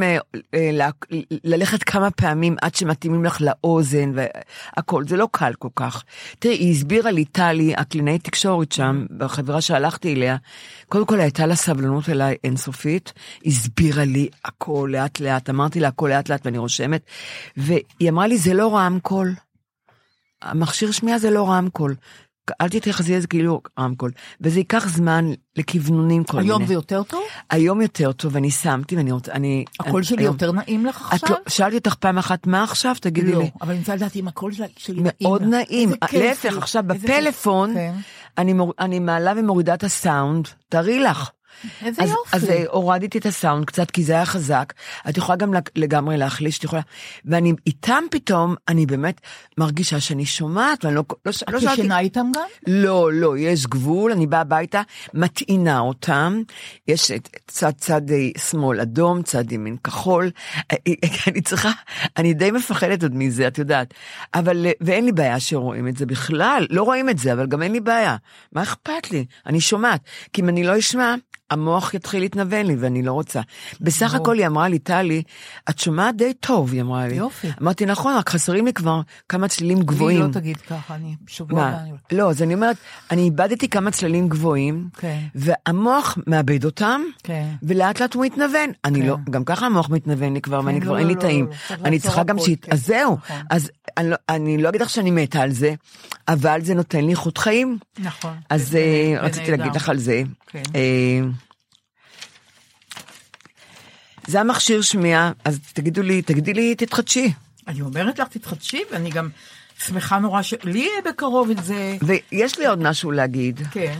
Speaker 8: ללכת כמה פעמים עד שמתאימים לך לאוזן והכל, זה לא קל כל כך. תראי, היא הסבירה לי טלי, הקלינאית תקשורת שם, בחברה שהלכתי אליה, קודם כל הייתה לה סבלנות אליי אינסופית, הסבירה לי הכל לאט לאט, אמרתי לה הכל לאט לאט ואני רושמת, והיא אמרה לי זה לא רמקול, המכשיר שמיעה זה לא רמקול, אל תתייחסי לזה כאילו רמקול, וזה ייקח זמן לכיוונונים כל מיני.
Speaker 7: היום זה יותר טוב?
Speaker 8: היום יותר טוב, ואני שמתי, ואני
Speaker 7: הקול שלי יותר נעים לך עכשיו?
Speaker 8: שאלתי אותך פעם אחת מה עכשיו, תגידי לי.
Speaker 7: לא, אבל אני רוצה לדעת אם הקול שלי נעים.
Speaker 8: מאוד נעים, להפך, עכשיו בפלאפון, אני מעלה ומורידה את הסאונד, תראי לך.
Speaker 7: איזה יופי.
Speaker 8: אז הורדתי את הסאונד קצת, כי זה היה חזק, את יכולה גם לגמרי להחליש, ואני איתם פתאום, אני באמת מרגישה שאני שומעת, ואני לא
Speaker 7: את ישנה איתם גם?
Speaker 8: לא, יש גבול, אני באה הביתה, מטעינה אותם, יש צד שמאל אדום, צד ימין כחול, אני די מפחדת עוד מזה, את יודעת, ואין לי בעיה שרואים את זה בכלל, לא רואים את זה, אבל גם אין לי בעיה, מה אכפת לי? אני שומעת, כי אם אני לא אשמע, המוח יתחיל להתנוון לי, ואני לא רוצה. בסך הכל היא אמרה לי, טלי, את שומעת די טוב, היא אמרה לי.
Speaker 7: יופי.
Speaker 8: אמרתי, נכון, רק חסרים לי כבר כמה צלילים גבוהים.
Speaker 7: לי לא תגיד ככה, אני שבוע.
Speaker 8: לא, אז אני אומרת, אני איבדתי כמה צלילים גבוהים, והמוח מאבד אותם, ולאט לאט הוא מתנוון. אני לא, גם ככה המוח מתנוון לי כבר, ואני כבר אין לי טעים. אני צריכה גם אז זהו. אז אני לא אגיד לך שאני מתה על זה, אבל זה נותן לי איכות חיים.
Speaker 7: נכון.
Speaker 8: אז רציתי להגיד לך על זה. זה המכשיר שמיעה, אז תגידי לי, תתחדשי.
Speaker 7: אני אומרת לך, תתחדשי, ואני גם שמחה נורא לי יהיה בקרוב את זה.
Speaker 8: ויש לי עוד משהו להגיד.
Speaker 7: כן.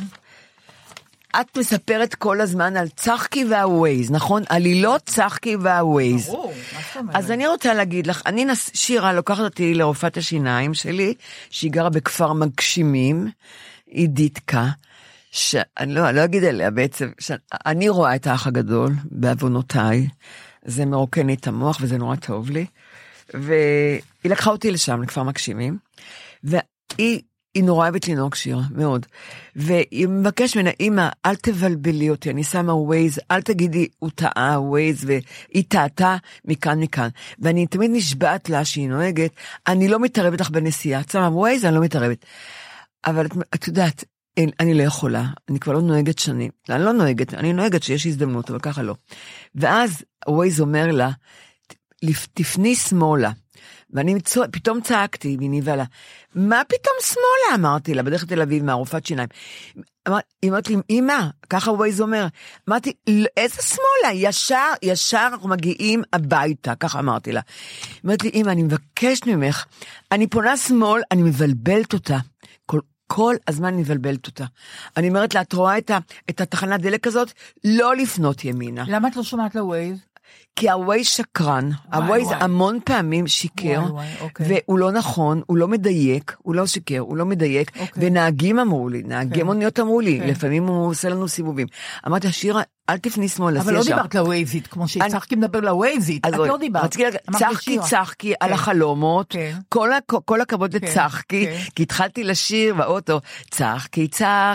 Speaker 8: את מספרת כל הזמן על צחקי והווייז, נכון? עלילות צחקי והווייז.
Speaker 7: ברור, מה זאת אומרת?
Speaker 8: אז אני רוצה להגיד לך, שירה לוקחת אותי לרופאת השיניים שלי, שהיא גרה בכפר מגשימים, עידיתקה, שאני לא אגיד עליה בעצם, אני רואה את האח הגדול בעוונותיי, זה מרוקן לי את המוח וזה נורא טוב לי, והיא לקחה אותי לשם, לכפר מגשימים, והיא נורא אוהבת לנהוג שיר, מאוד, והיא מבקש ממנה, אמא, אל תבלבלי אותי, אני שמה ווייז, אל תגידי, הוא טעה ווייז, והיא טעתה מכאן, ואני תמיד נשבעת לה שהיא נוהגת, אני לא מתערבת לך בנסיעה, שמה ווייז, אני לא מתערבת, אבל את יודעת, אני לא יכולה, אני כבר לא נוהגת שנים, אני נוהגת שיש הזדמנות, אבל ככה לא. ואז ווייז אומר לה, תפני שמאלה, ואני פתאום צעקתי, והיא ניבה לה, מה פתאום שמאלה? אמרתי לה, בדרך תל אביב, מהרופאת שיניים. היא אמרת לי, אמא, ככה ווייז אומר, אמרתי, איזה שמאלה? ישר אנחנו מגיעים הביתה, ככה אמרתי לה. היא אמרת לי, אמא, אני מבקשת ממך, אני פונה שמאל, אני מבלבלת אותה. כל הזמן מבלבלת אותה. אני אומרת לה, את רואה את התחנת דלק הזאת? לא לפנות ימינה.
Speaker 7: למה את לא שומעת לווייז?
Speaker 8: כי הווייז שקרן, הווייז המון פעמים שיקר, והוא לא נכון, הוא לא מדייק, הוא לא שיקר, הוא לא מדייק, ונהגים אמרו לי, נהגי מוניות אמרו לי, לפעמים הוא עושה לנו סיבובים. אמרתי, שירה, אל תפני שמאל,
Speaker 7: אבל לא דיברת לווייזית, כמו שצחקי מדבר לווייזית, את לא דיברת.
Speaker 8: צחקי על החלומות, כל הכבוד לצחקי, כי התחלתי לשיר באוטו, צחקי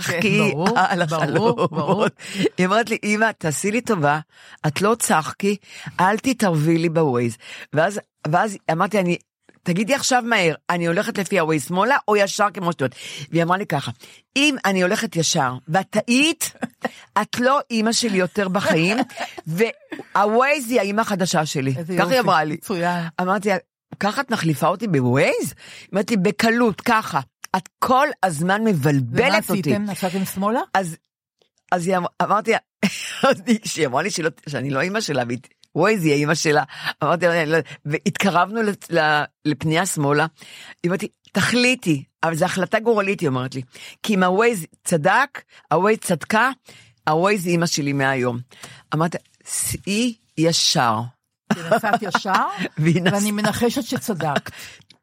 Speaker 8: על החלומות. היא אמרת לי, אמא, תעשי לי טובה, את לא צחקי, אל תתערבי לי בווייז. ואז אמרתי, תגידי עכשיו מהר, אני הולכת לפי הווייז שמאלה, או ישר כמו שטות. והיא אמרה לי ככה, אם אני הולכת ישר, ואת טעית, את לא אימא שלי יותר בחיים, והווייז היא האימא החדשה שלי. ככה היא אמרה לי. אמרתי, ככה את מחליפה אותי בווייז? אמרתי, בקלות, ככה. את כל הזמן מבלבלת אותי.
Speaker 7: ומה עשיתם? נסעתם שמאלה?
Speaker 8: אז אמרתי, שהיא אמרה לי שאני לא אימא שלה, ווייז היא האמא שלה, אמרתי, והתקרבנו לפנייה שמאלה, אמרתי, תחליטי, אבל זו החלטה גורלית, היא אומרת לי, כי אם הווייז צדק, הווייז צדקה, הווייז היא אמא שלי מהיום. אמרתי, היא ישר.
Speaker 7: נסעת ישר, ואני מנחשת שצדקת.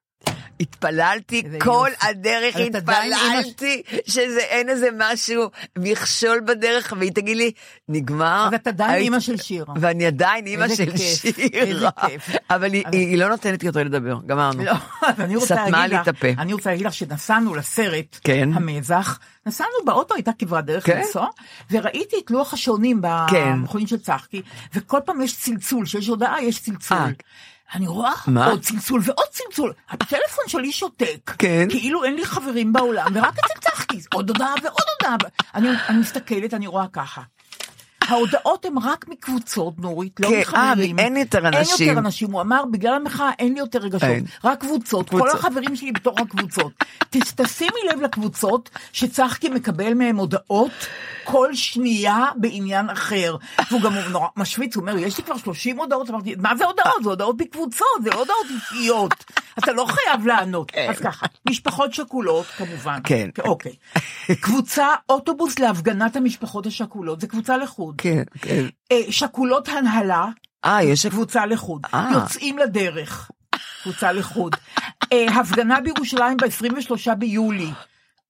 Speaker 8: התפללתי, כל הדרך התפללתי, שאין איזה משהו מכשול בדרך, והיא תגיד לי, נגמר.
Speaker 7: אז את עדיין אימא של שירה.
Speaker 8: ואני עדיין אימא של שירה. אבל היא לא נותנת יותר לדבר, גמרנו. סתמה לי את הפה.
Speaker 7: אני רוצה להגיד לך שנסענו לסרט, המזח, נסענו באוטו, הייתה כברת דרך לנסוע, וראיתי את לוח השעונים במכונית של צחקי, וכל פעם יש צלצול, שיש הודעה, יש צלצול. אני רואה עוד צלצול ועוד צלצול, הטלפון שלי שותק, כאילו אין לי חברים בעולם, ורק אצל צחקי, עוד הודעה ועוד הודעה, אני מסתכלת, אני רואה ככה. ההודעות הן רק מקבוצות, נורית, לא מחברים.
Speaker 8: אין יותר אנשים.
Speaker 7: אין יותר אנשים, הוא אמר, בגלל המחאה אין לי יותר רגשות, רק קבוצות, כל החברים שלי בתוך הקבוצות. תשימי לב לקבוצות שצחקי מקבל מהם הודעות כל שנייה בעניין אחר. והוא גם משוויץ, הוא אומר, יש לי כבר 30 הודעות, אמרתי, מה זה הודעות? זה הודעות בקבוצות, זה לא הודעות אישיות. אתה לא חייב לענות. אז ככה, משפחות שקולות, כמובן.
Speaker 8: כן.
Speaker 7: אוקיי. קבוצה, אוטובוס להפגנת המשפחות השקולות, זה קבוצה לחוד.
Speaker 8: כן, כן.
Speaker 7: שקולות הנהלה,
Speaker 8: יש
Speaker 7: קבוצה לחוד. יוצאים לדרך, קבוצה לחוד. הפגנה בירושלים ב-23 ביולי,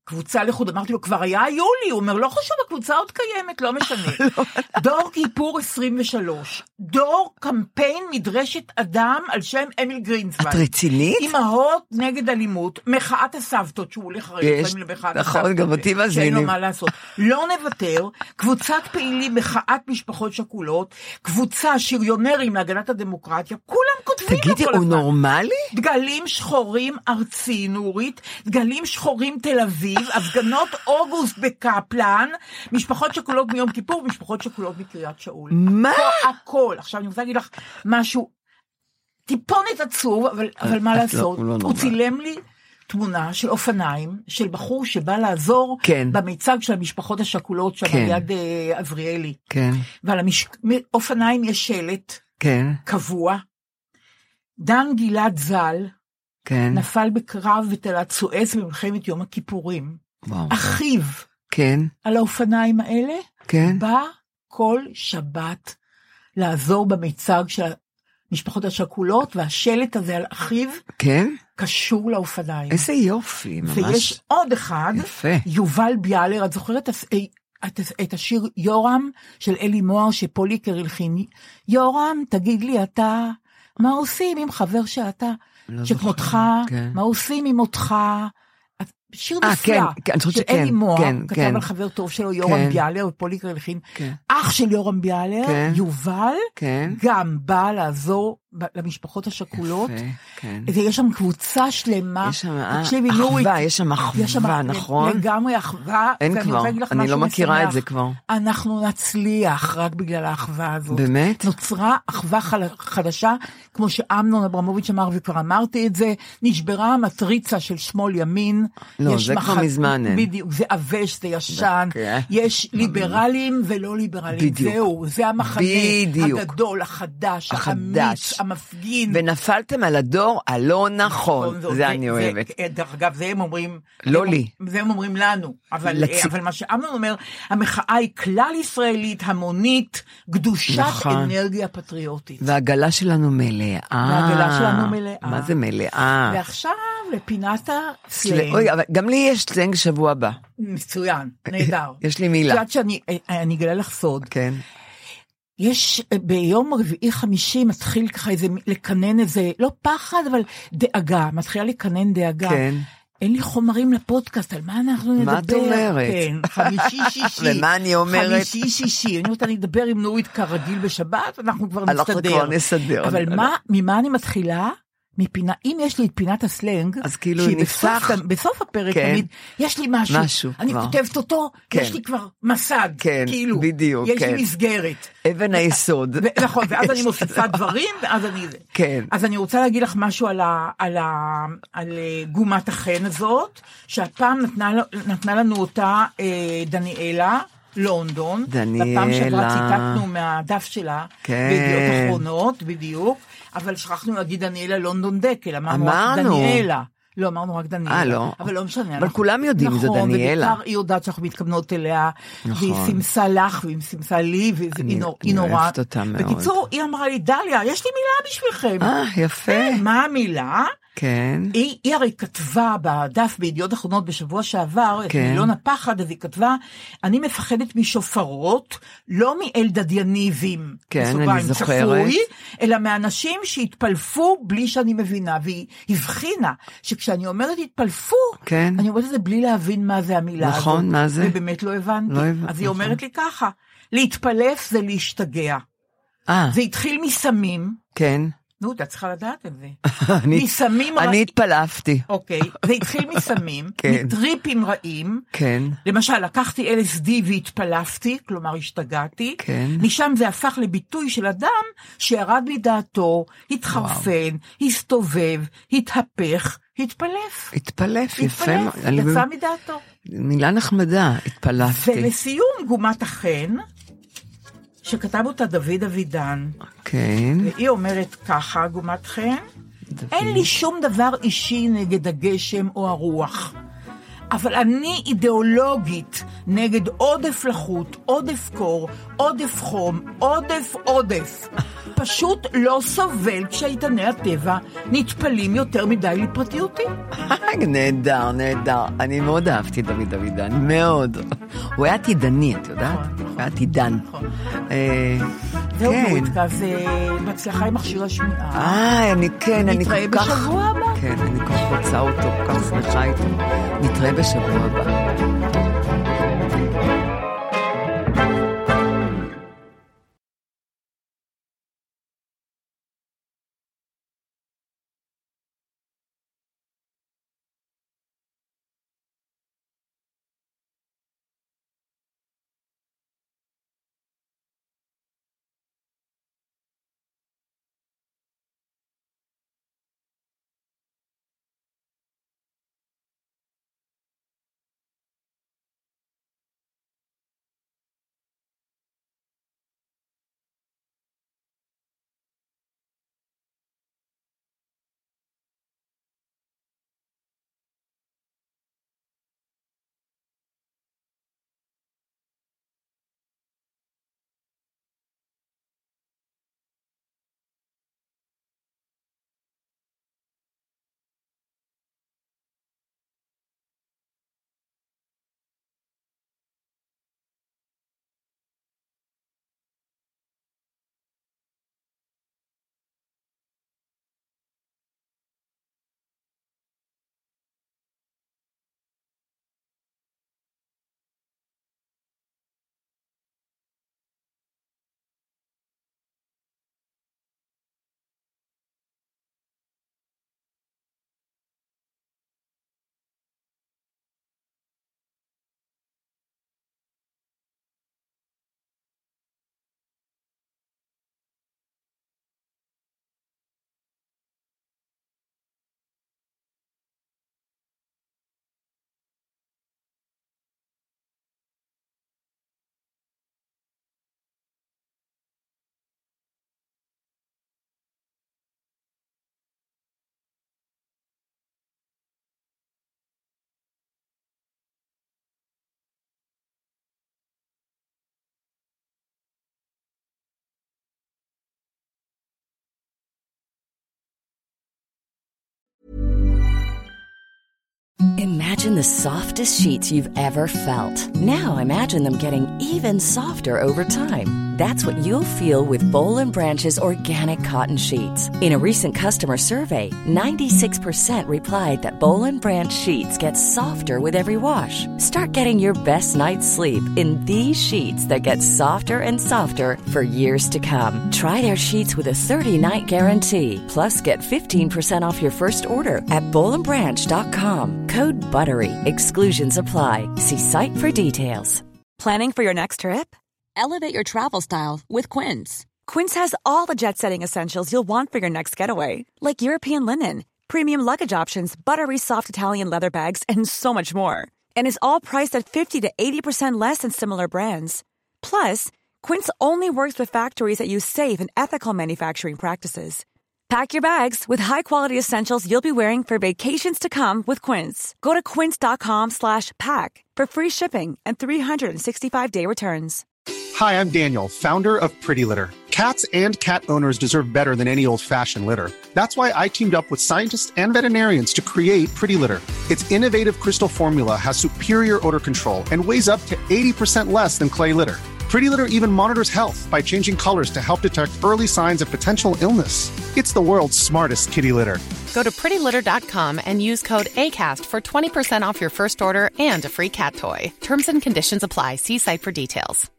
Speaker 7: קבוצה לחוד, אמרתי לו, כבר היה יולי, הוא אומר, לא חשוב, הקבוצה עוד קיימת, לא משנה. דור כיפור 23, דור קמפיין מדרשת אדם על שם אמיל גרינצווייג.
Speaker 8: את רצינית?
Speaker 7: אמהות נגד אלימות, מחאת הסבתות, שהוא הולך הרי לפעמים למחאת הסבתות.
Speaker 8: נכון, גם אותי מזינים.
Speaker 7: שאין לו מה לעשות. לא נוותר, קבוצת פעילים, מחאת משפחות שכולות, קבוצה שריונרים להגנת הדמוקרטיה, כולם כותבים לו כל הזמן.
Speaker 8: תגידי, הוא נורמלי?
Speaker 7: דגלים שחורים ארצי, נורית, דגלים שחורים תל אביב, הפגנות אוגוסט בקפלן, משפחות שכולות מיום כיפור, משפחות שכולות מקריית שאול.
Speaker 8: מה?
Speaker 7: הכל. עכשיו אני רוצה להגיד לך משהו, טיפונת עצוב, אבל מה לעשות? הוא צילם לי תמונה של אופניים, של בחור שבא לעזור במיצג של המשפחות השכולות שם ליד אבריאלי. ועל האופניים יש שלט קבוע, דן גלעד ז"ל, נפל בקרב בתעלת סואץ במלחמת יום הכיפורים. אחיו על האופניים האלה בא כל שבת לעזור במיצג של המשפחות השכולות, והשלט הזה על אחיו קשור לאופניים.
Speaker 8: איזה יופי, ממש.
Speaker 7: ויש עוד אחד, יובל ביאלר, את זוכרת את השיר יורם של אלי מוהר שפוליקר הלחין? יורם, תגיד לי אתה, מה עושים עם חבר שאתה, שכמותך, מה עושים עם אותך, שיר נפלא, של אלי מוהר, כתב על חבר טוב שלו, יורם ביאלר, ופוליקר הלחין, אח של יורם ביאלר, יובל, גם בא לעזור למשפחות השכולות, ויש שם קבוצה שלמה,
Speaker 8: יש שם אחווה, נכון?
Speaker 7: לגמרי אחווה,
Speaker 8: אין כבר, אני לא מכירה את זה כבר.
Speaker 7: אנחנו נצליח רק בגלל האחווה הזאת.
Speaker 8: באמת?
Speaker 7: נוצרה אחווה חדשה, כמו שאמנון אברמוביץ' אמר, וכבר אמרתי את זה, נשברה המטריצה של שמאל ימין.
Speaker 8: לא, זה כבר מזמן אין.
Speaker 7: בדיוק, זה אבש, זה ישן, יש ליברלים ולא ליברלים, זהו, זה המחנה הגדול, החדש, האמיץ, המפגין.
Speaker 8: ונפלתם על הדור הלא נכון, זה אני אוהבת.
Speaker 7: דרך אגב, זה הם אומרים,
Speaker 8: לא לי.
Speaker 7: זה הם אומרים לנו, אבל מה שאמנון אומר, המחאה היא כלל ישראלית, המונית, קדושת אנרגיה פטריוטית.
Speaker 8: והגלה שלנו מלאה. מה זה מלאה?
Speaker 7: ועכשיו לפינת הסלנג.
Speaker 8: אוי, אבל גם לי יש סלנג שבוע הבא.
Speaker 7: מצוין, נהדר.
Speaker 8: יש לי מילה.
Speaker 7: את יודעת שאני אגלה לך סוד. כן. יש ביום רביעי חמישי מתחיל ככה לקנן איזה, לא פחד, אבל דאגה, מתחילה לקנן דאגה. כן. אין לי חומרים לפודקאסט, על מה אנחנו נדבר?
Speaker 8: מה את אומרת?
Speaker 7: כן, חמישי-שישי.
Speaker 8: ומה אני אומרת?
Speaker 7: חמישי-שישי. אני אדבר עם נורית כרגיל בשבת, אנחנו כבר נסתדר.
Speaker 8: אנחנו כבר נסדר.
Speaker 7: אבל ממה אני מתחילה? מפינה, אם יש לי את פינת הסלנג,
Speaker 8: אז כאילו נפתח,
Speaker 7: בסוף הפרק תמיד, יש לי משהו, אני כותבת אותו, יש לי כבר מסד, כאילו, יש לי מסגרת.
Speaker 8: אבן היסוד.
Speaker 7: נכון, ואז אני מוסיפה דברים, ואז אני זה. אז אני רוצה להגיד לך משהו על גומת החן הזאת, שהפעם נתנה לנו אותה דניאלה, לונדון, בפעם שעברה ציטטנו מהדף שלה, בידיעות אחרונות, בדיוק, אבל שכחנו להגיד דניאלה לונדון דקל, אמרנו רק דניאלה. לא, אמרנו רק דניאלה.
Speaker 8: לא.
Speaker 7: אבל לא משנה.
Speaker 8: אבל כולם יודעים זו דניאלה.
Speaker 7: ובעיקר היא יודעת שאנחנו מתכוונות אליה, והיא סימסה לך, והיא סימסה לי, והיא נורא.
Speaker 8: אוהבת אותה מאוד.
Speaker 7: בקיצור, היא אמרה לי, דליה, יש לי מילה בשבילכם.
Speaker 8: יפה.
Speaker 7: מה המילה?
Speaker 8: כן.
Speaker 7: היא הרי כתבה בדף בידיעות אחרונות בשבוע שעבר, את מילון הפחד, אז היא כתבה, אני מפחדת משופרות, לא מאלדדייניבים,
Speaker 8: כן, אני זוכרת,
Speaker 7: אלא מאנשים שהתפלפו בלי שאני מבינה, והיא הבחינה שכשאני אומרת התפלפו,
Speaker 8: כן.
Speaker 7: אני אומרת את זה בלי להבין מה זה המילה הזאת.
Speaker 8: נכון, מה זה?
Speaker 7: ובאמת לא הבנתי. אז היא אומרת לי ככה, להתפלף זה להשתגע. זה התחיל מסמים.
Speaker 8: כן.
Speaker 7: נו, אתה צריכה לדעת את זה.
Speaker 8: אני התפלפתי.
Speaker 7: אוקיי, זה התחיל מסמים, מטריפים רעים.
Speaker 8: כן.
Speaker 7: למשל, לקחתי LSD והתפלפתי, כלומר השתגעתי.
Speaker 8: כן.
Speaker 7: משם זה הפך לביטוי של אדם שירד מדעתו, התחרפן, הסתובב, התהפך, התפלף.
Speaker 8: התפלף, יפה.
Speaker 7: יצא מדעתו.
Speaker 8: מילה נחמדה, התפלפתי.
Speaker 7: ולסיום גומת החן, שכתב אותה דוד אבידן.
Speaker 8: כן.
Speaker 7: והיא אומרת ככה, גומת חן, אין לי שום דבר אישי נגד הגשם או הרוח. אבל אני אידיאולוגית נגד עודף לחות, עודף קור, עודף חום, עודף. פשוט לא סובל כשעיתוני הטבע נטפלים יותר מדי לפרטיותי.
Speaker 8: נהדר. אני מאוד אהבתי דוד אבידן, מאוד. הוא היה עתידני, את יודעת? הוא היה עתידן.
Speaker 7: זהו, נורית, אז בהצלחה עם מכשיר השמיעה.
Speaker 8: נתראה
Speaker 7: בשבוע הבא.
Speaker 8: כן, אני כל כך רוצה אותו, כל כך שמחה איתו. נתראה בשבוע הבא.
Speaker 9: Imagine the softest sheets you've ever felt. Now imagine them getting even softer over time. That's what you'll feel with Boll & Branch's organic cotton sheets. In a recent customer survey, 96% replied that Boll & Branch sheets get softer with every wash. Start getting your best night's sleep in these sheets that get softer and softer for years to come. Try their sheets with a 30-night guarantee. Plus, get 15% off your first order at bollandbranch.com. Code BUTTERY. Exclusions apply. See site for details.
Speaker 10: Planning for your next trip?
Speaker 11: Elevate your travel style with Quince.
Speaker 10: Quince has all the jet-setting essentials you'll want for your next getaway, like European linen, premium luggage options, buttery soft Italian leather bags, and so much more. And is all priced at 50 to 80% less than similar brands. Plus, Quince only works with factories that use safe and ethical manufacturing practices. Pack your bags with high-quality essentials you'll be wearing for vacations to come with Quince. Go to quince.com/pack for free shipping and 365-day returns.
Speaker 12: Hi, I'm Daniel, founder of Pretty Litter. Cats and cat owners deserve better than any old-fashioned litter. That's why I teamed up with scientists and veterinarians to create Pretty Litter. Its innovative crystal formula has superior odor control and weighs up to 80% less than clay litter. Pretty Litter even monitors health by changing colors to help detect early signs of potential illness. It's the world's smartest kitty litter.
Speaker 13: Go to prettylitter.com and use code ACAST for 20% off your first order and a free cat toy. Terms and conditions apply. See site for details.